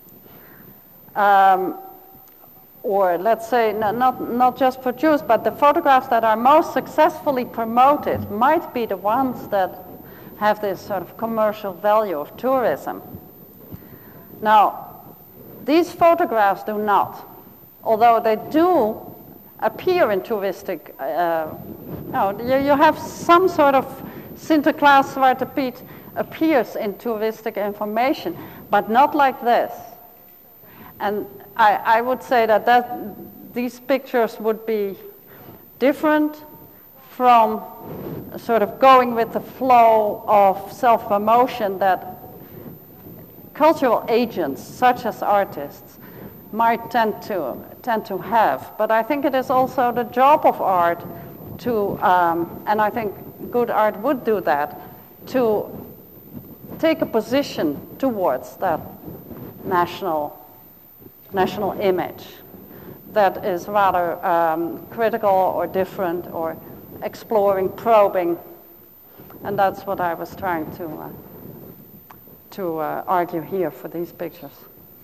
um, or let's say no, not, not just produced, but the photographs that are most successfully promoted might be the ones that have this sort of commercial value of tourism. Now, these photographs do not, although they do appear in touristic, uh, no, you, you have some sort of Sinterklaas Zwarte Piet appears in touristic information, but not like this. And I, I would say that, that these pictures would be different from sort of going with the flow of self-promotion that cultural agents, such as artists, might tend to, tend to have. But I think it is also the job of art to, um, and I think good art would do that, to take a position towards that national, national image that is rather um, critical or different or exploring, probing. And that's what I was trying to, uh, to uh, argue here for these pictures.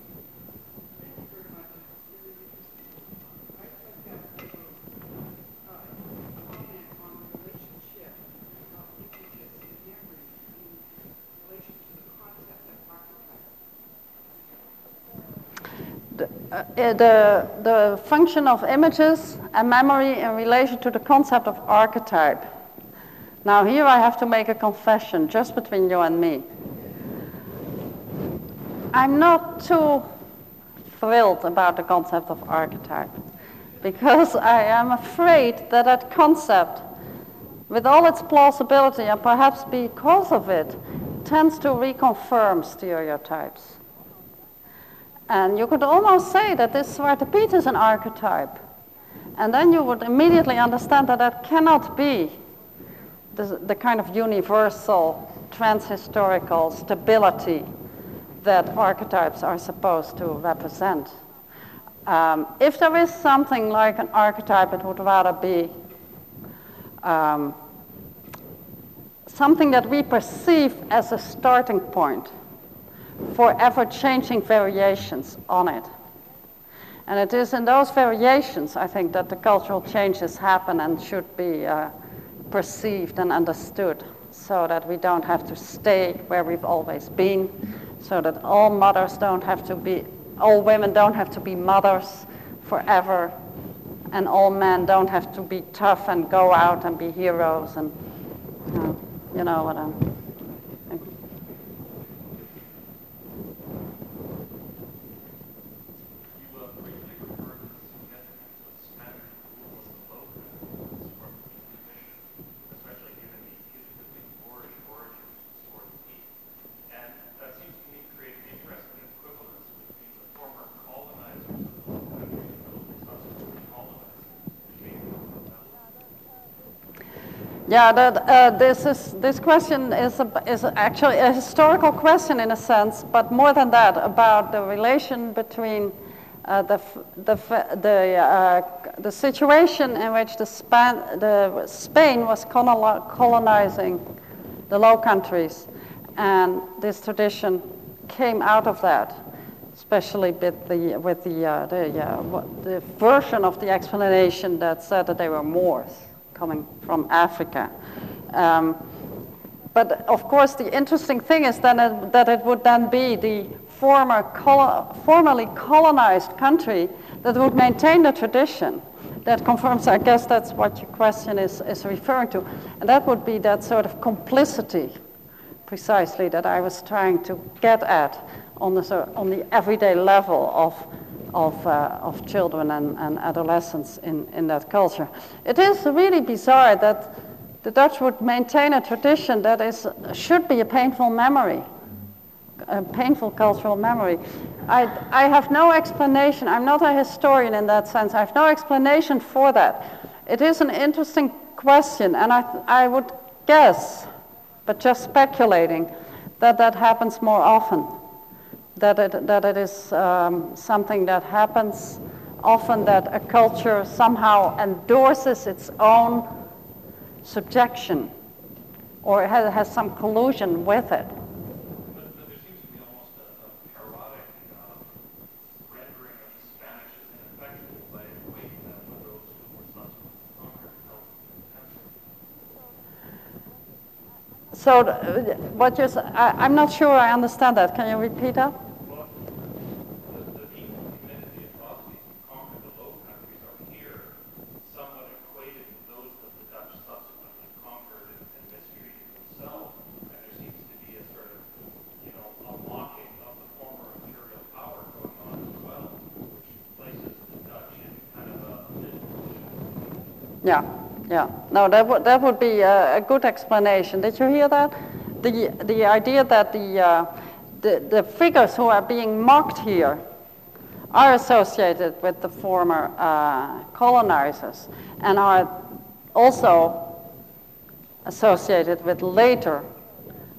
The, uh, the, the function of images and memory in relation to the concept of archetype. Now here I have to make a confession, just between you and me. I'm not too thrilled about the concept of archetype, because I am afraid that that concept, with all its plausibility, and perhaps because of it, tends to reconfirm stereotypes. And you could almost say that this Zwarte Piet is an archetype. And then you would immediately understand that that cannot be the, the kind of universal, transhistorical stability that archetypes are supposed to represent. Um, if there is something like an archetype, it would rather be um, something that we perceive as a starting point for ever-changing variations on it. And it is in those variations, I think, that the cultural changes happen and should be uh, perceived and understood, so that we don't have to stay where we've always been, so that all mothers don't have to be, all women don't have to be mothers forever, and all men don't have to be tough and go out and be heroes, and you know, you know what I'm... Yeah, that, uh, this is this question is a, is actually a historical question in a sense, but more than that, about the relation between uh, the the the uh, the situation in which the Span the Spain was colonizing the Low Countries, and this tradition came out of that, especially with the with the uh, the uh, the version of the explanation that said that they were Moors coming from Africa. Um, but of course the interesting thing is then it, that it would then be the former colo formerly colonized country that would maintain the tradition. That confirms, I guess that's what your question is, is referring to. And that would be that sort of complicity, precisely, that I was trying to get at on the, on the everyday level of Of, uh, of children and, and adolescents in, in that culture. It is really bizarre that the Dutch would maintain a tradition that is should be a painful memory, a painful cultural memory. I, I have no explanation. I'm not a historian in that sense. I have no explanation for that. It is an interesting question, and I, I would guess, but just speculating, that that happens more often. That it, that it is um, something that happens often, that a culture somehow endorses its own subjection or has, has some collusion with it. But, but there seems to be almost a, a parodic uh, rendering of the Spanish as ineffectual by equating them with those who were subsequently conquered and held in captivity. So uh, what you're, I, I'm not sure I understand that. Can you repeat that? Yeah, yeah. No, that would that would be a, a good explanation. Did you hear that? The the idea that the uh, the the figures who are being mocked here are associated with the former uh, colonizers and are also associated with later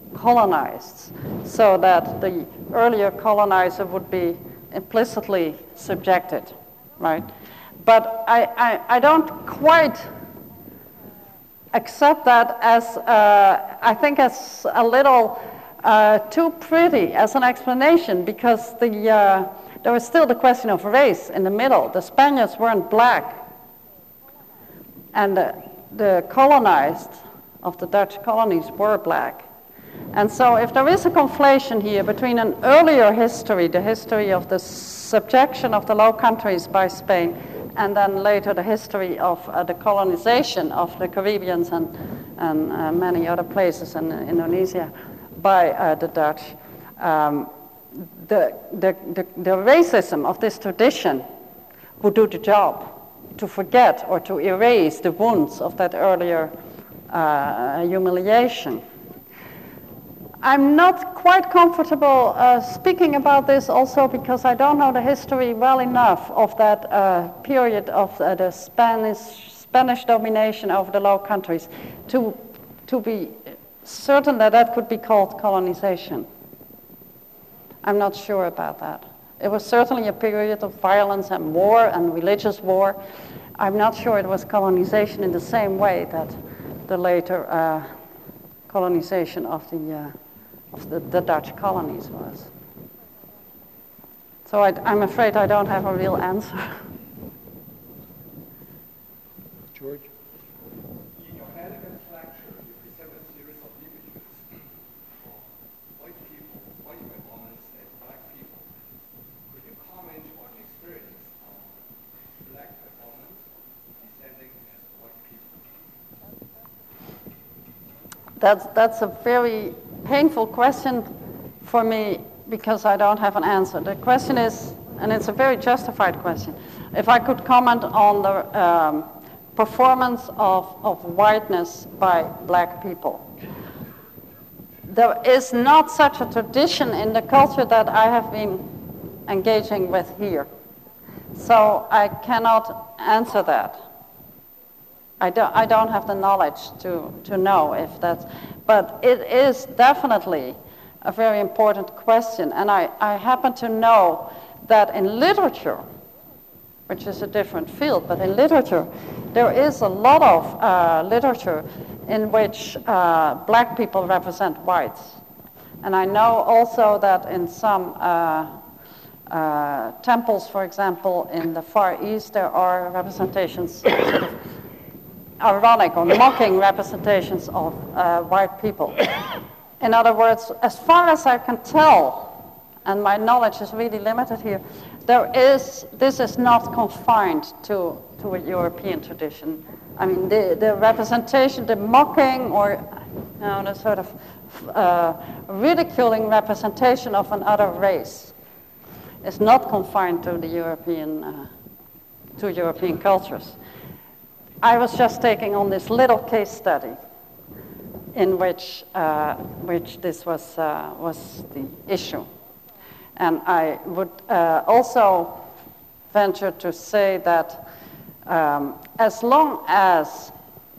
colonized, so that the earlier colonizer would be implicitly subjected, right? But I, I, I don't quite accept that as, uh, I think, as a little uh, too pretty as an explanation, because the, uh, there was still the question of race in the middle. The Spaniards weren't black, and the, the colonized of the Dutch colonies were black. And so if there is a conflation here between an earlier history, the history of the subjection of the Low Countries by Spain, and then later the history of uh, the colonization of the Caribbeans and, and uh, many other places in uh, Indonesia by uh, the Dutch, um, the, the, the, the racism of this tradition would do the job to forget or to erase the wounds of that earlier uh, humiliation. I'm not quite comfortable uh, speaking about this also because I don't know the history well enough of that uh, period of uh, the Spanish, Spanish domination over the Low Countries to, to be certain that that could be called colonization. I'm not sure about that. It was certainly a period of violence and war and religious war. I'm not sure it was colonization in the same way that the later uh, colonization of the uh, of the, the Dutch colonies was. So I, I'm afraid I don't have a real answer. George? In your elegant lecture, you present a series of images of white people, white performance, and black people. Could you comment on the experience of black performance descending as white people? That's, that's a very painful question for me because I don't have an answer. The question is, and it's a very justified question, if I could comment on the um, performance of, of whiteness by black people. There is not such a tradition in the culture that I have been engaging with here. So I cannot answer that. I don't, I don't have the knowledge to, to know if that's, but it is definitely a very important question. And I, I happen to know that in literature, which is a different field, but in literature, there is a lot of uh, literature in which uh, black people represent whites. And I know also that in some uh, uh, temples, for example, in the Far East, there are representations, sort of ironic or mocking representations of uh, white people. In other words, as far as I can tell, and my knowledge is really limited here, there is, this is not confined to, to a European tradition. I mean, the, the representation, the mocking or you know, the sort of uh, ridiculing representation of another race is not confined to the European, uh, to European cultures. I was just taking on this little case study in which, uh, which this was, uh, was the issue. And I would uh, also venture to say that um, as long as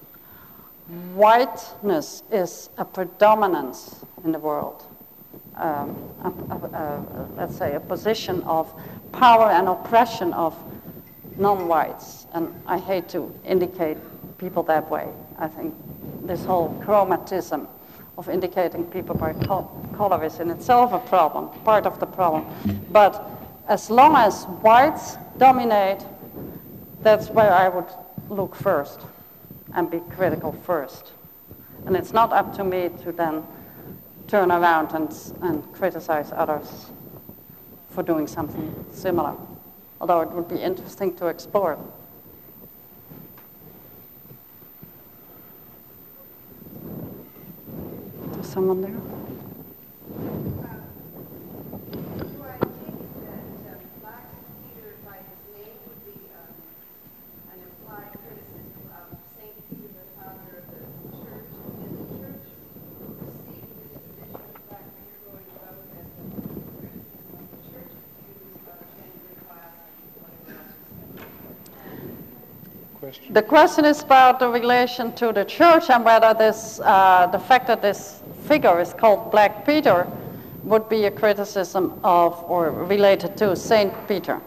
whiteness is a predominance in the world, um, a, a, a, let's say a position of power and oppression of non-whites, and I hate to indicate people that way. I think this whole chromatism of indicating people by col color is in itself a problem, part of the problem. But as long as whites dominate, that's where I would look first and be critical first. And it's not up to me to then turn around and, and criticize others for doing something similar. Although it would be interesting to explore. Is someone there? Do I take that uh, Black Peter by his name would be um, an implied criticism of Saint Peter, the founder of the church? Did the church receive this tradition of Black Peter going about as a criticism of the church's views of gender, class, and whatever else you said? The question is about the relation to the church and whether this, uh, the fact that this figure is called Black Peter would be a criticism of or related to Saint Peter.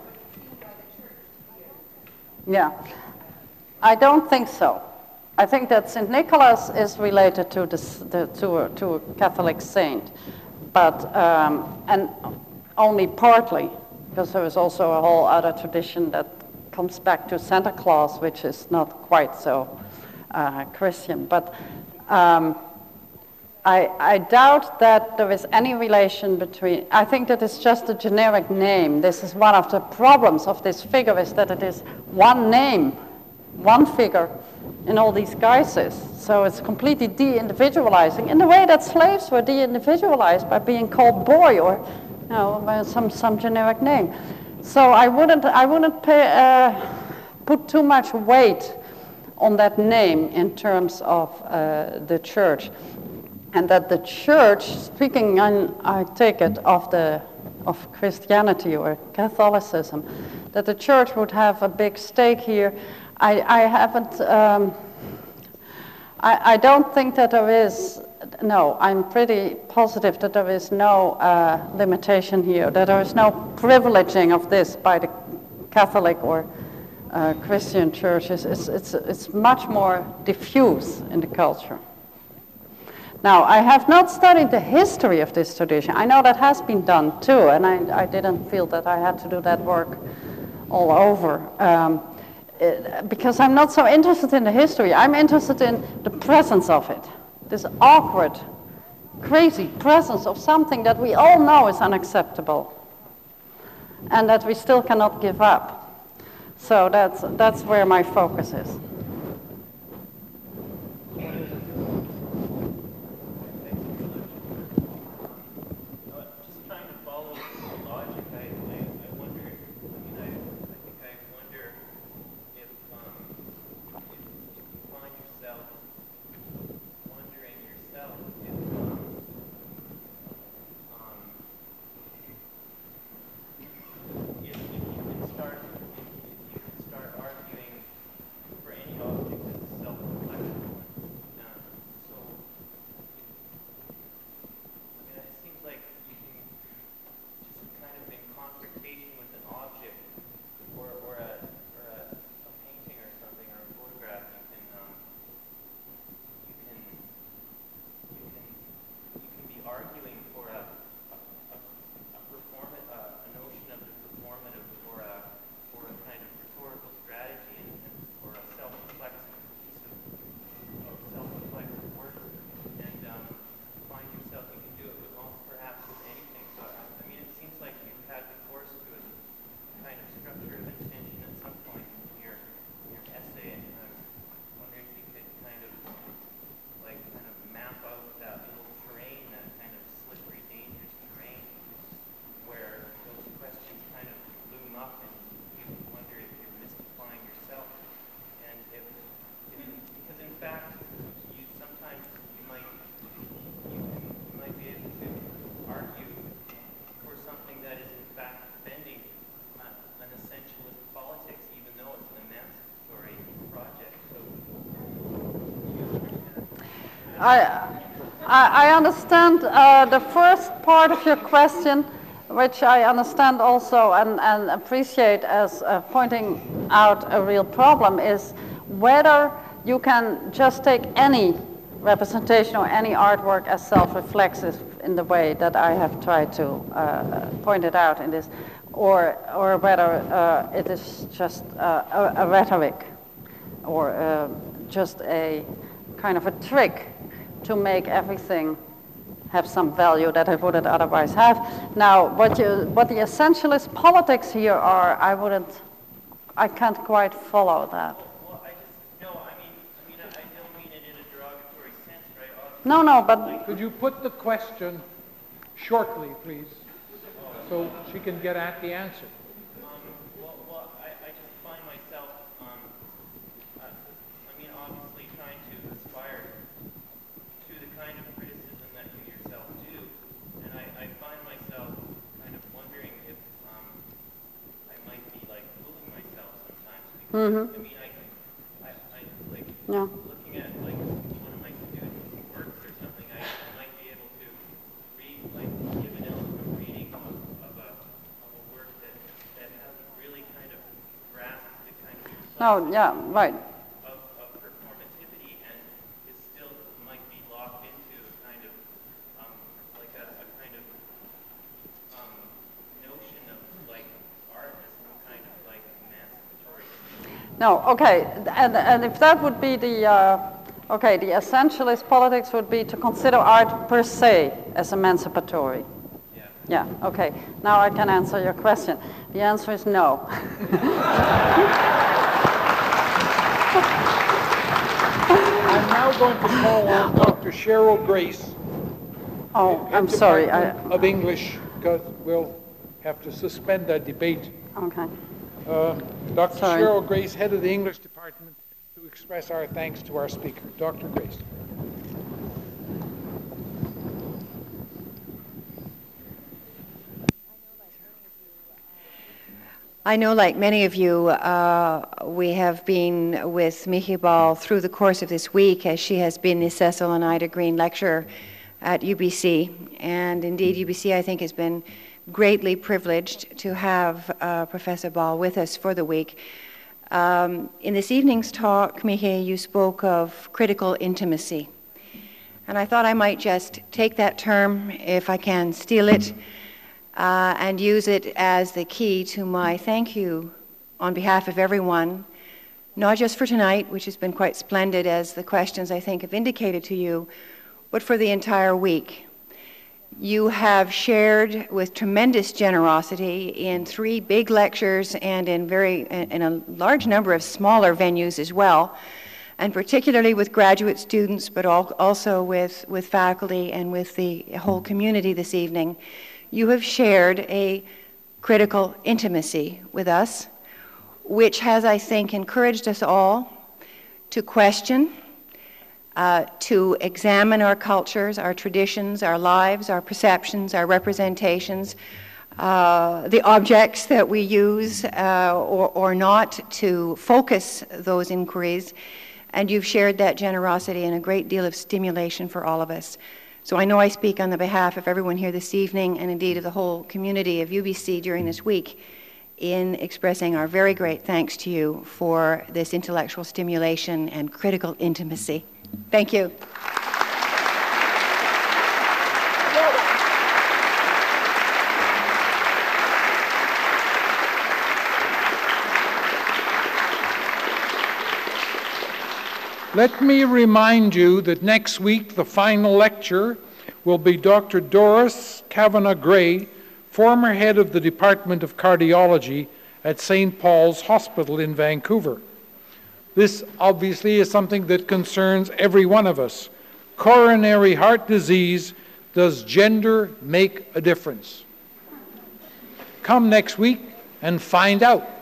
Yeah. I don't think so. I think that Saint Nicholas is related to, this, the, to, a, to a Catholic saint, but um, and only partly, because there is also a whole other tradition that comes back to Santa Claus, which is not quite so uh, Christian. But um, I, I doubt that there is any relation between, I think that it's just a generic name. This is one of the problems of this figure, is that it is one name, one figure in all these guises. So it's completely de-individualizing in the way that slaves were de-individualized by being called boy or you know, by some, some generic name. So I wouldn't, I wouldn't pay, uh, put too much weight on that name in terms of uh, the church. And that the church, speaking, on, I take it, of, the, of Christianity or Catholicism, that the church would have a big stake here. I, I haven't, um, I, I don't think that there is, no, I'm pretty positive that there is no uh, limitation here, that there is no privileging of this by the Catholic or uh, Christian churches. It's, it's, it's much more diffuse in the culture. Now, I have not studied the history of this tradition. I know that has been done too, and I, I didn't feel that I had to do that work all over. Um, it, because I'm not so interested in the history. I'm interested in the presence of it. This awkward, crazy presence of something that we all know is unacceptable and that we still cannot give up. So that's, that's where my focus is. I, I understand uh, the first part of your question, which I understand also and, and appreciate as uh, pointing out a real problem, is whether you can just take any representation or any artwork as self-reflexive in the way that I have tried to uh, point it out in this, or, or whether uh, it is just uh, a, a rhetoric or uh, just a kind of a trick to make everything have some value that it wouldn't otherwise have. Now, what, you, what the essentialist politics here are, I wouldn't, I can't quite follow that. Well, I just, no, I mean, I mean, I don't mean it in a derogatory sense, right? Obviously, no, no, but... Could you put the question shortly, please, so she can get at the answer? Um, well, well I, I just find myself, um, uh, I mean, obviously trying to aspire to the kind of criticism that you yourself do, and I, I find myself kind of wondering if um, I might be like fooling myself sometimes. Because, mm-hmm. I mean, I, I, I like yeah. looking at like one of my students' works or something. I, I might be able No, yeah, right. of, of performativity and is still might be locked into a kind of um, like a, a kind of um, notion of like art as some kind of like emancipatory. No, okay, and, and if that would be the, uh, okay, the essentialist politics would be to consider art per se as emancipatory. Yeah. Yeah, okay, now I can answer your question. The answer is no. I'm now going to call on Doctor Cheryl Grace. Oh, Head I'm sorry. I, Department of English, because we'll have to suspend that debate. okay. Uh, Doctor Sorry. Cheryl Grace, head of the English department, to express our thanks to our speaker. Doctor Grace. I know, like many of you, uh, we have been with Michi Ball through the course of this week, as she has been the Cecil and Ida Green lecturer at U B C. And indeed, U B C, I think, has been greatly privileged to have uh, Professor Ball with us for the week. Um, in this evening's talk, Michi, you spoke of critical intimacy. And I thought I might just take that term, if I can steal it, Uh, and use it as the key to my thank you on behalf of everyone, not just for tonight, which has been quite splendid as the questions I think have indicated to you, but for the entire week. You have shared with tremendous generosity in three big lectures and in very in a large number of smaller venues as well, and particularly with graduate students, but also with, with faculty and with the whole community this evening. You have shared a critical intimacy with us, which has, I think, encouraged us all to question, uh, to examine our cultures, our traditions, our lives, our perceptions, our representations, uh, the objects that we use uh, or, or not, to focus those inquiries. And you've shared that generosity and a great deal of stimulation for all of us. So I know I speak on the behalf of everyone here this evening, and indeed of the whole community of U B C during this week, in expressing our very great thanks to you for this intellectual stimulation and critical intimacy. Thank you. Let me remind you that next week the final lecture will be Doctor Doris Kavanagh Gray, former head of the Department of Cardiology at Saint Paul's Hospital in Vancouver. This obviously is something that concerns every one of us. Coronary heart disease, does gender make a difference? Come next week and find out.